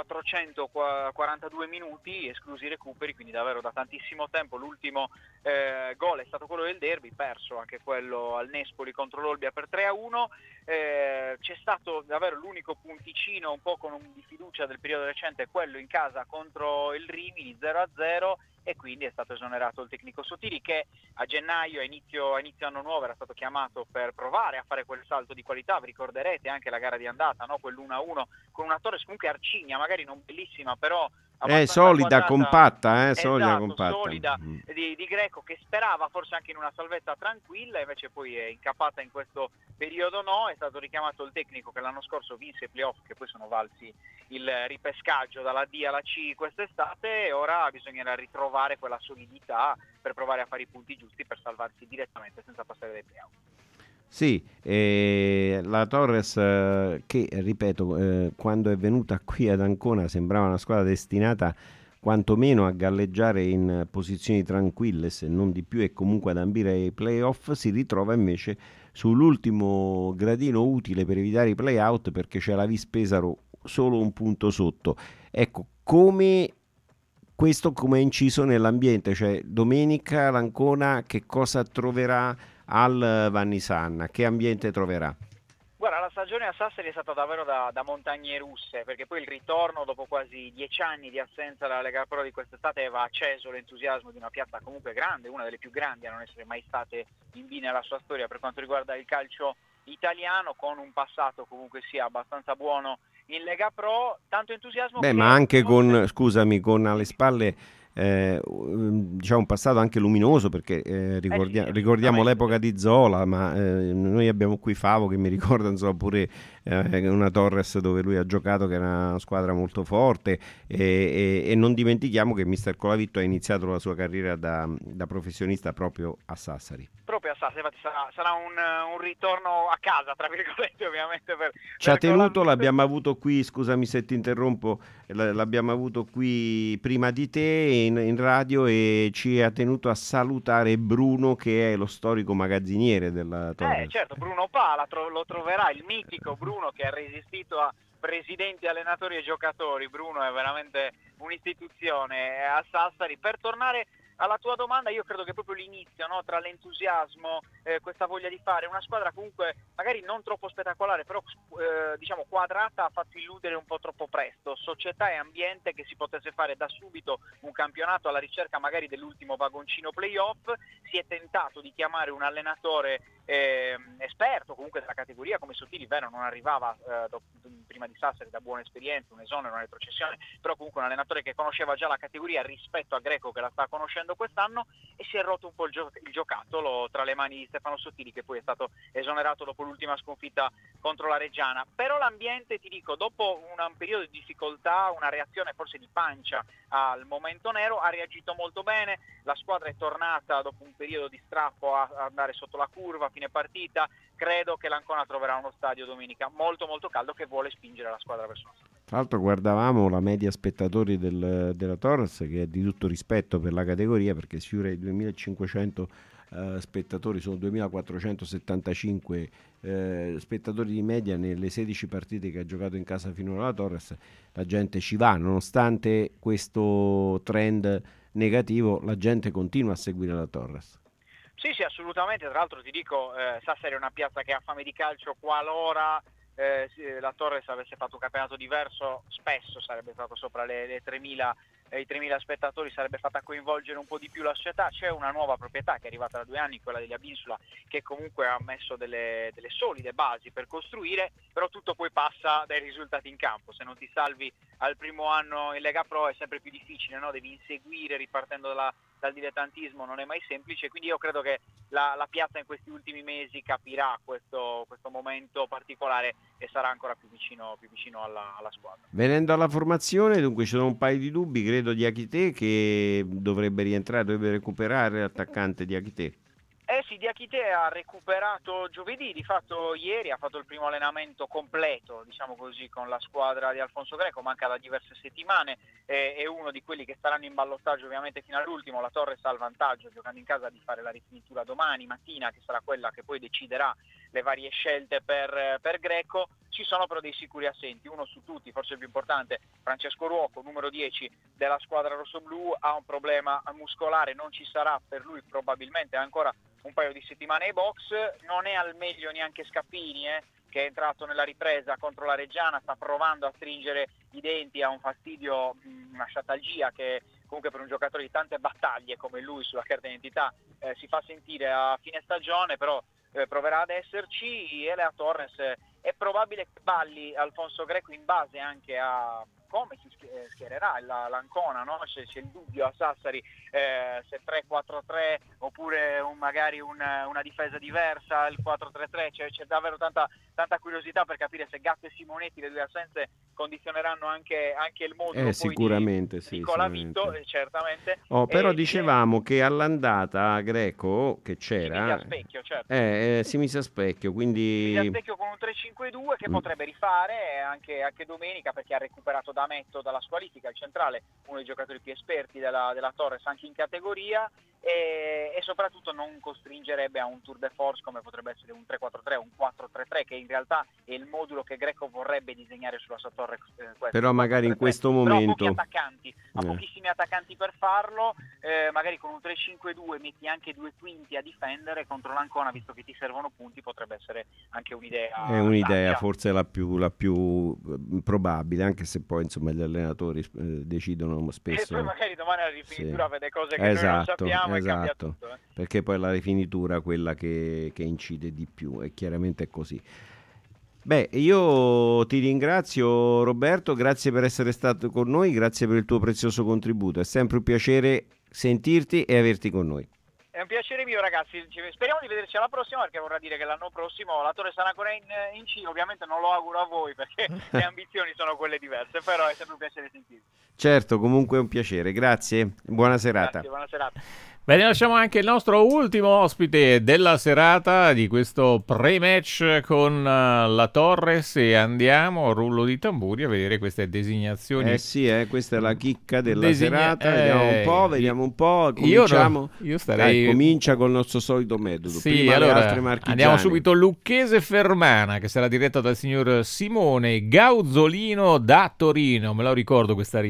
quattrocentoquarantadue minuti, esclusi i recuperi, quindi davvero da tantissimo tempo. L'ultimo eh, gol è stato quello del derby, perso anche quello al Nespoli contro l'Olbia per tre a uno. Eh, c'è stato davvero l'unico punticino un po' con un di fiducia del periodo recente, quello in casa contro il Rimini zero a zero, e quindi è stato esonerato il tecnico Sottili, che a gennaio, a inizio, a inizio anno nuovo, era stato chiamato per provare a fare quel salto di qualità. Vi ricorderete anche la gara di andata, no? Quell'uno a uno con una Torres comunque arcigna, magari non bellissima, però è solida, quadrata, compatta, eh, esatto, solida, compatta. solida di, di Greco, che sperava forse anche in una salvezza tranquilla, invece poi è incappata in questo periodo. No, è stato richiamato il tecnico che l'anno scorso vinse i playoff, che poi sono valsi il ripescaggio dalla D alla C quest'estate, e ora bisognerà ritrovare quella solidità per provare a fare i punti giusti per salvarsi direttamente senza passare dai playoff. Sì, eh, la Torres eh, che, ripeto, eh, quando è venuta qui ad Ancona sembrava una squadra destinata quantomeno a galleggiare in posizioni tranquille, se non di più, e comunque ad ambire ai playoff, si ritrova invece sull'ultimo gradino utile per evitare i playout, perché c'è la Vis Pesaro solo un punto sotto. Ecco, come questo come è inciso nell'ambiente, cioè domenica l'Ancona che cosa troverà al Vannisanna, che ambiente troverà? Guarda, la stagione a Sassari è stata davvero da, da montagne russe, perché poi il ritorno dopo quasi dieci anni di assenza dalla Lega Pro di quest'estate aveva acceso l'entusiasmo di una piazza comunque grande, una delle più grandi a non essere mai state in B nella sua storia per quanto riguarda il calcio italiano, con un passato comunque sia abbastanza buono in Lega Pro. Tanto entusiasmo. Beh, ma anche con, scusami, con alle spalle Eh, diciamo un passato anche luminoso, perché eh, ricordia- eh sì, ricordiamo l'epoca di Zola, ma eh, noi abbiamo qui Favo che mi ricorda insomma pure eh, una Torres dove lui ha giocato, che era una squadra molto forte, e, e, e non dimentichiamo che mister Colavitto ha iniziato la sua carriera da, da professionista proprio a Sassari. Proprio a Sassari, infatti sarà, sarà un, un ritorno a casa, tra virgolette, ovviamente. Per, Ci ha per tenuto, Colavitto. L'abbiamo avuto qui, scusami se ti interrompo, l'abbiamo avuto qui prima di te in, in radio, e ci ha tenuto a salutare Bruno, che è lo storico magazziniere della Torres. Eh certo, Bruno Pala, tro- lo troverà, il mitico Bruno che ha resistito a presidenti, allenatori e giocatori. Bruno è veramente un'istituzione a Sassari. Per tornare alla tua domanda, io credo che proprio l'inizio, no, tra l'entusiasmo, eh, questa voglia di fare una squadra comunque magari non troppo spettacolare, però eh, diciamo quadrata, ha fatto illudere un po' troppo presto, società e ambiente che si potesse fare da subito un campionato alla ricerca magari dell'ultimo vagoncino playoff. Si è tentato di chiamare un allenatore eh, esperto comunque della categoria come Sottili, vero, non arrivava eh, dopo, prima di Sassari da buona esperienza, un esonero, una retrocessione, però comunque un allenatore che conosceva già la categoria rispetto a Greco che la sta conoscendo quest'anno, e si è rotto un po' il, gio- il giocattolo tra le mani di Stefano Sottili, che poi è stato esonerato dopo l'ultima sconfitta contro la Reggiana. Però l'ambiente, ti dico, dopo un, un periodo di difficoltà, una reazione forse di pancia al momento nero, ha reagito molto bene, la squadra è tornata dopo un periodo di strappo a, a andare sotto la curva a fine partita. Credo che l'Ancona troverà uno stadio domenica molto molto caldo che vuole spingere la squadra verso noi. Tra l'altro guardavamo la media spettatori del, della Torres, che è di tutto rispetto per la categoria, perché sfiora i duemilacinquecento uh, spettatori, sono duemilaquattrocentosettantacinque uh, spettatori di media nelle sedici partite che ha giocato in casa finora la Torres. La gente ci va, nonostante questo trend negativo, la gente continua a seguire la Torres. Sì, sì, assolutamente. Tra l'altro ti dico, eh, Sassari è una piazza che ha fame di calcio. Qualora eh, la Torres avesse fatto un campionato diverso, spesso sarebbe stato sopra le, le tremila, eh, i tremila spettatori, sarebbe fatta coinvolgere un po' di più la società. C'è una nuova proprietà che è arrivata da due anni, quella degli Abinsula, che comunque ha messo delle, delle solide basi per costruire, però tutto poi passa dai risultati in campo. Se non ti salvi al primo anno in Lega Pro è sempre più difficile, no? Devi inseguire ripartendo dalla dal dilettantismo, non è mai semplice, quindi io credo che la, la piazza in questi ultimi mesi capirà questo, questo momento particolare e sarà ancora più vicino, più vicino alla, alla squadra. Venendo alla formazione, dunque ci sono un paio di dubbi, credo, di Akite, che dovrebbe rientrare, dovrebbe recuperare l'attaccante di Akite. Eh sì, Diachite ha recuperato giovedì, di fatto ieri ha fatto il primo allenamento completo, diciamo così, con la squadra di Alfonso Greco, manca da diverse settimane, eh, è uno di quelli che saranno in ballottaggio ovviamente fino all'ultimo. La Torres ha il vantaggio, giocando in casa, di fare la rifinitura domani mattina, che sarà quella che poi deciderà le varie scelte per, per Greco. Ci sono però dei sicuri assenti, uno su tutti, forse il più importante, Francesco Ruocco, numero dieci della squadra rossoblù, ha un problema muscolare, non ci sarà per lui probabilmente ancora un paio di settimane ai box. Non è al meglio neanche Scappini, eh, che è entrato nella ripresa contro la Reggiana, sta provando a stringere i denti, ha un fastidio, una sciatalgia che comunque per un giocatore di tante battaglie come lui sulla carta d'identità eh, si fa sentire a fine stagione, però eh, proverà ad esserci. E Lea Torres eh, è probabile che balli Alfonso Greco in base anche a come si schiererà la, l'Ancona, no? C'è, c'è il dubbio a Sassari eh, se tre quattro tre oppure un, magari un, una difesa diversa, il quattro tre tre, c'è, c'è davvero tanta, tanta curiosità per capire se Gatto e Simonetti, le due assenze, condizioneranno anche, anche il modulo eh, poi sicuramente, di sì, Nicola sicuramente. Vito, eh, certamente. Oh, però e, dicevamo e... che all'andata Greco, che c'era, si mise a specchio, certo. eh, eh, si mise a specchio, quindi... Si mise a specchio con un tre cinque due che mm. potrebbe rifare anche, anche domenica, perché ha recuperato da Metto dalla squalifica il centrale, uno dei giocatori più esperti della, della Torres anche in categoria, e, e soprattutto non costringerebbe a un tour de force come potrebbe essere un tre quattro tre o un quattro tre tre, che in realtà è il modulo che Greco vorrebbe disegnare sulla sua Torres. Eh, però magari in questo però momento... Però ha pochi attaccanti, ha eh. pochissimi attaccanti per farlo, eh, magari con un tre cinque due metti anche due quinti a difendere contro l'Ancona, visto che ti servono punti, potrebbe essere anche un'idea. È un'idea, saggia. forse la più, la più probabile, anche se poi insomma gli allenatori eh, decidono spesso. E poi magari domani alla rifinitura sì. vede cose che esatto, noi non sappiamo esatto. e cambia tutto. Eh. Perché poi la rifinitura quella che, che incide di più, e chiaramente è così. Beh, io ti ringrazio Roberto, grazie per essere stato con noi, grazie per il tuo prezioso contributo, è sempre un piacere sentirti e averti con noi. È un piacere mio, ragazzi, speriamo di vederci alla prossima, perché vorrà dire che l'anno prossimo la Torre sarà ancora in, in C. Ovviamente non lo auguro a voi, perché le ambizioni sono quelle diverse, però è sempre un piacere sentirvi. Certo, comunque è un piacere, grazie, buona serata. Grazie, buona serata. Bene, lasciamo anche il nostro ultimo ospite della serata di questo pre-match con uh, la Torres, e andiamo, rullo di tamburi, a vedere queste designazioni. Eh sì, eh, questa è la chicca della Designa- serata, eh, vediamo un po', vediamo un po', io cominciamo. no, io starei... Dai, comincia col nostro solito metodo, Sì, prima allora, le altre marchigiane. andiamo subito Lucchese Fermana, che sarà diretta dal signor Simone Gauzolino da Torino, me lo ricordo questa rima.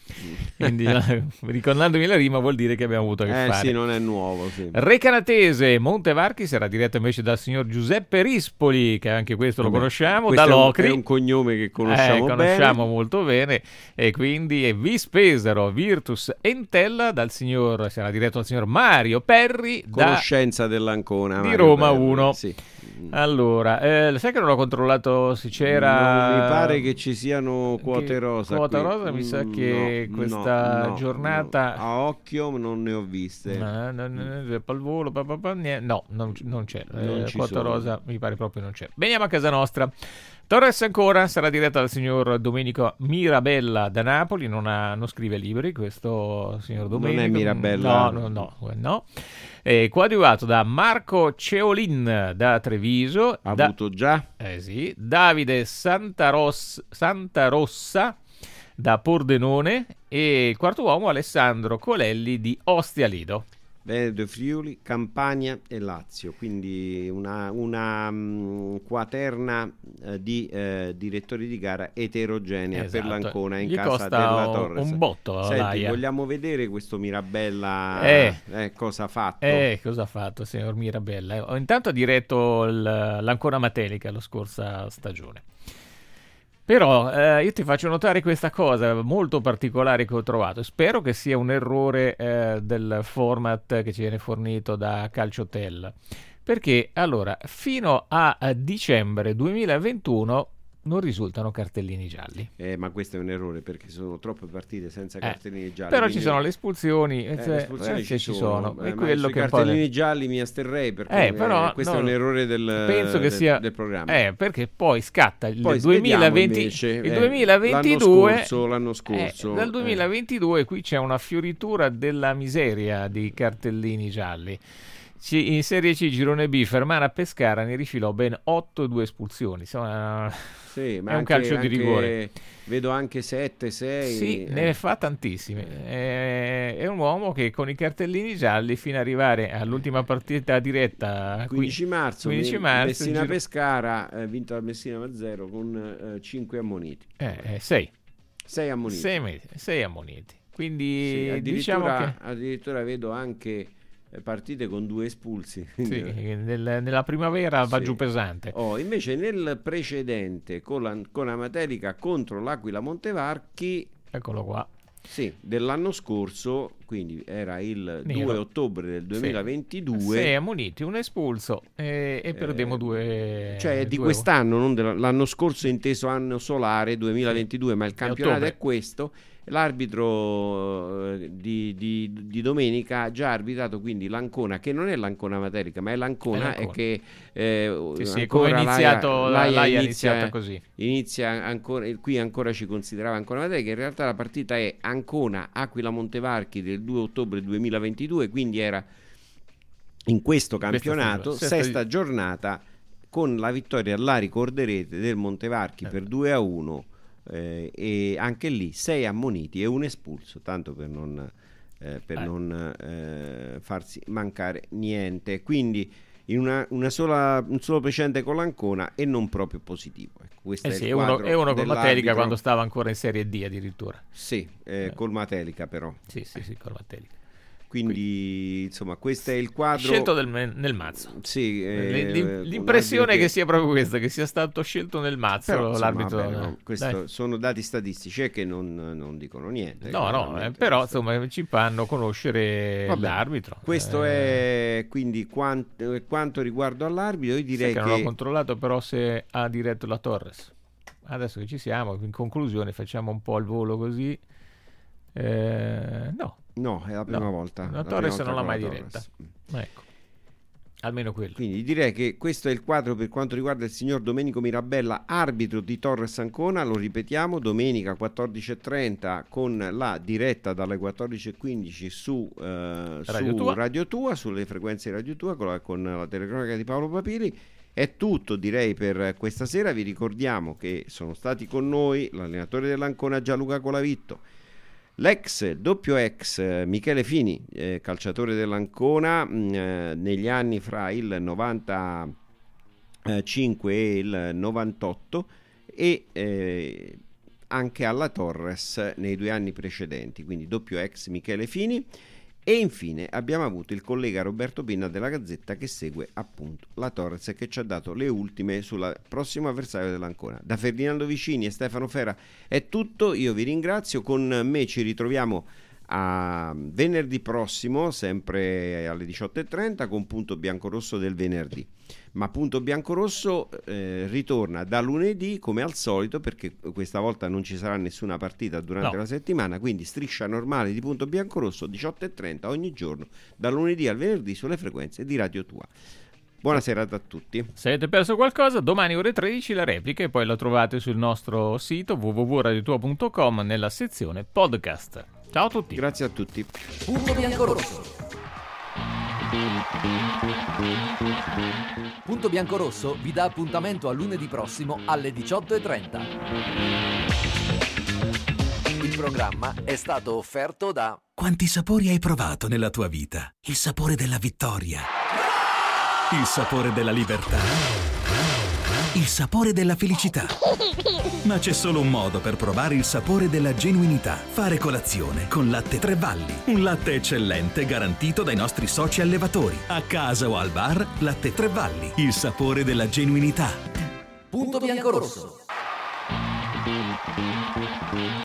Quindi, ricordandomi la rima, vuol dire che abbiamo avuto a che eh, fare. sì, non è nuovo. Sì. Recanatese, Montevarchi sarà diretto invece dal signor Giuseppe Rispoli, che anche questo lo Vabbè, conosciamo, questo da è un- Locri. è un cognome che conosciamo eh, conosciamo bene. molto bene. E quindi è Vis Pesaro, Virtus Entella, dal signor, sarà diretto dal signor Mario Perri, da Conoscenza dell'Ancona di Mario Roma Perri, uno. Sì. Allora, eh, sai che non ho controllato se c'era... Non mi pare che ci siano quote che- rosa. quota qui. rosa, mi sa Mm, che no, questa no, no, giornata... no. A occhio non ne ho viste. No, no, no, no, palvolo, pa, pa, pa, niente. No, non, non c'è. Non Eh, ci quota sono. rosa mi pare proprio non c'è. Veniamo a casa nostra. Torres ancora sarà diretta dal signor Domenico Mirabella da Napoli. Non, ha, non scrive libri questo signor Domenico. Non è Mirabella. No, no, no. no. Eh, coadiuvato da Marco Ceolin da Treviso. Ha da, avuto già. Eh sì. Davide Santaros, Santarossa da Pordenone. E il quarto uomo Alessandro Colelli di Ostia Lido. Veneto, Friuli, Campania e Lazio, quindi una, una mh, quaterna eh, di eh, direttori di gara eterogenea Esatto. per l'Ancona in Gli casa costa della un- Torres. un botto, Senti, l'Aia. vogliamo vedere questo Mirabella Eh. eh, cosa ha fatto? Eh, cosa ha fatto, signor Mirabella? Eh, ho- Intanto ha diretto il- l'Ancona Matelica la scorsa stagione. Però eh, io ti faccio notare questa cosa molto particolare che ho trovato. Spero che sia un errore eh, del format che ci viene fornito da Calciotel. Perché allora, fino a, a dicembre duemilaventuno non risultano cartellini gialli. Eh, ma questo è un errore perché sono troppe partite senza Eh, cartellini gialli. Però quindi- ci sono le espulsioni, Eh, eh, le espulsioni eh, ci ci sono, sono. eh, E ma quello sui che un po' cartellini gialli mi asterrei perché Eh, però, eh, questo no, è un errore del, penso che del- sia del programma. eh, perché poi scatta il Poi duemilaventi, vediamo invece, il eh, duemilaventidue, l'anno scorso, l'anno scorso, eh, dal eh. duemilaventidue qui c'è una fioritura della miseria di cartellini gialli. Ci- in Serie C girone B Fermana Pescara ne rifilò ben otto e due espulsioni. Insomma, Sì, ma è un anche- calcio di anche- rigore. Vedo anche sette sei. Sì, eh. ne fa tantissime. Eh, È un uomo che con i cartellini gialli fino ad arrivare all'ultima partita diretta quindici marzo, quindici Me- marzo Messina giro- Pescara, eh, vinto da Messina uno a zero con cinque ammoniti. Eh, sei. sei ammoniti. Sei, me- sei ammoniti. Quindi Sì, addirittura, diciamo che addirittura vedo anche eh, partite con due espulsi. sì, nel- nella primavera va Sì. giù pesante. Oh, invece nel precedente con la, con la Matelica contro l'Aquila Montevarchi, eccolo qua. Sì, dell'anno scorso, quindi era il Nero. due ottobre del duemilaventidue. Sei ammoniti, un espulso e, e perdemmo due. Cioè è di due- quest'anno, non della- l'anno scorso inteso anno solare duemilaventidue, ma il campionato ottobre. è questo. L'arbitro eh, di, di- di domenica ha già arbitrato quindi l'Ancona, che non è l'Ancona Matelica, ma è l'Ancona, È l'Ancona. e che eh, Sì, sì, ancora come è iniziato- l'Aia- l'Aia l'Aia è inizia, iniziata così. inizia ancora, qui ancora ci considerava Ancona Matelica, in realtà la partita è Ancona Aquila Montevarchi del due ottobre duemilaventidue, quindi era in questo campionato, Sesta- sesta giornata, con la vittoria, la ricorderete, del Montevarchi per due a uno, eh, e anche lì sei ammoniti e un espulso, tanto per non, eh, per Eh. non eh, farsi mancare niente. Quindi in una, una sola, un solo precedente con l'Ancona e non proprio positivo. Ecco, questo Eh è sì, il e uno, quadro e uno con Matelica dell'arbitro. quando stava ancora in Serie D addirittura. Sì, eh, col Matelica però. Sì, sì, sì, con Matelica. Quindi, insomma, questo è il quadro Scelto del me- nel mazzo. Sì, eh, L- l'im- un l'impressione arbitro è che sia proprio questa, che sia stato scelto nel mazzo Però, insomma, l'arbitro. vabbè, no, questo Dai. sono dati statistici e che non, non dicono niente. No, no, eh, però insomma ci fanno conoscere Vabbè, l'arbitro. Questo Eh, è quindi quanto, quanto riguardo all'arbitro. Io sai direi che che, non ho controllato però se ha diretto la Torres. Adesso che ci siamo, in conclusione facciamo un po' al volo così. Eh, no. no, è la prima No, volta. la la Torres prima non l'ha volta mai con la diretta. Torres. Ecco. Almeno quello. Quindi direi che questo è il quadro per quanto riguarda il signor Domenico Mirabella, arbitro di Torres Ancona. Lo ripetiamo, domenica quattordici e trenta con la diretta dalle quattordici e quindici su, eh, Radio su Tua. Radio Tua, sulle frequenze di Radio Tua, con la, con la telecronaca di Paolo Papili. È tutto, direi, per questa sera. Vi ricordiamo che sono stati con noi l'allenatore dell'Ancona Gianluca Colavitto, l'ex doppio ex eh, Michele Fini, eh, calciatore dell'Ancona, mh, eh, negli anni fra il novantacinque e il novantotto, e eh, anche alla Torres nei due anni precedenti, quindi doppio ex Michele Fini. E infine abbiamo avuto il collega Roberto Pinna della Gazzetta che segue appunto la Torres e che ci ha dato le ultime sul prossimo avversario dell'Ancona. Da Ferdinando Vicini e Stefano Fera è tutto, io vi ringrazio, con me ci ritroviamo a venerdì prossimo sempre alle diciotto e trenta con Punto Biancorosso del venerdì, ma Punto Biancorosso eh, ritorna da lunedì come al solito, perché questa volta non ci sarà nessuna partita durante no. la settimana, quindi striscia normale di Punto Biancorosso diciotto e trenta ogni giorno da lunedì al venerdì sulle frequenze di Radio Tua. Buona serata a tutti. Se avete perso qualcosa, domani ore tredici la replica e poi la trovate sul nostro sito w w w punto radio tua punto com nella sezione podcast. Ciao a tutti. Grazie a tutti. Punto Biancorosso. Punto Biancorosso vi dà appuntamento a lunedì prossimo alle diciotto e trenta. Il programma è stato offerto da... Quanti sapori hai provato nella tua vita? Il sapore della vittoria, il sapore della libertà, il sapore della felicità. Ma c'è solo un modo per provare il sapore della genuinità: fare colazione con Latte Tre Valli. Un latte eccellente garantito dai nostri soci allevatori. A casa o al bar, Latte Tre Valli, il sapore della genuinità. Punto Biancorosso.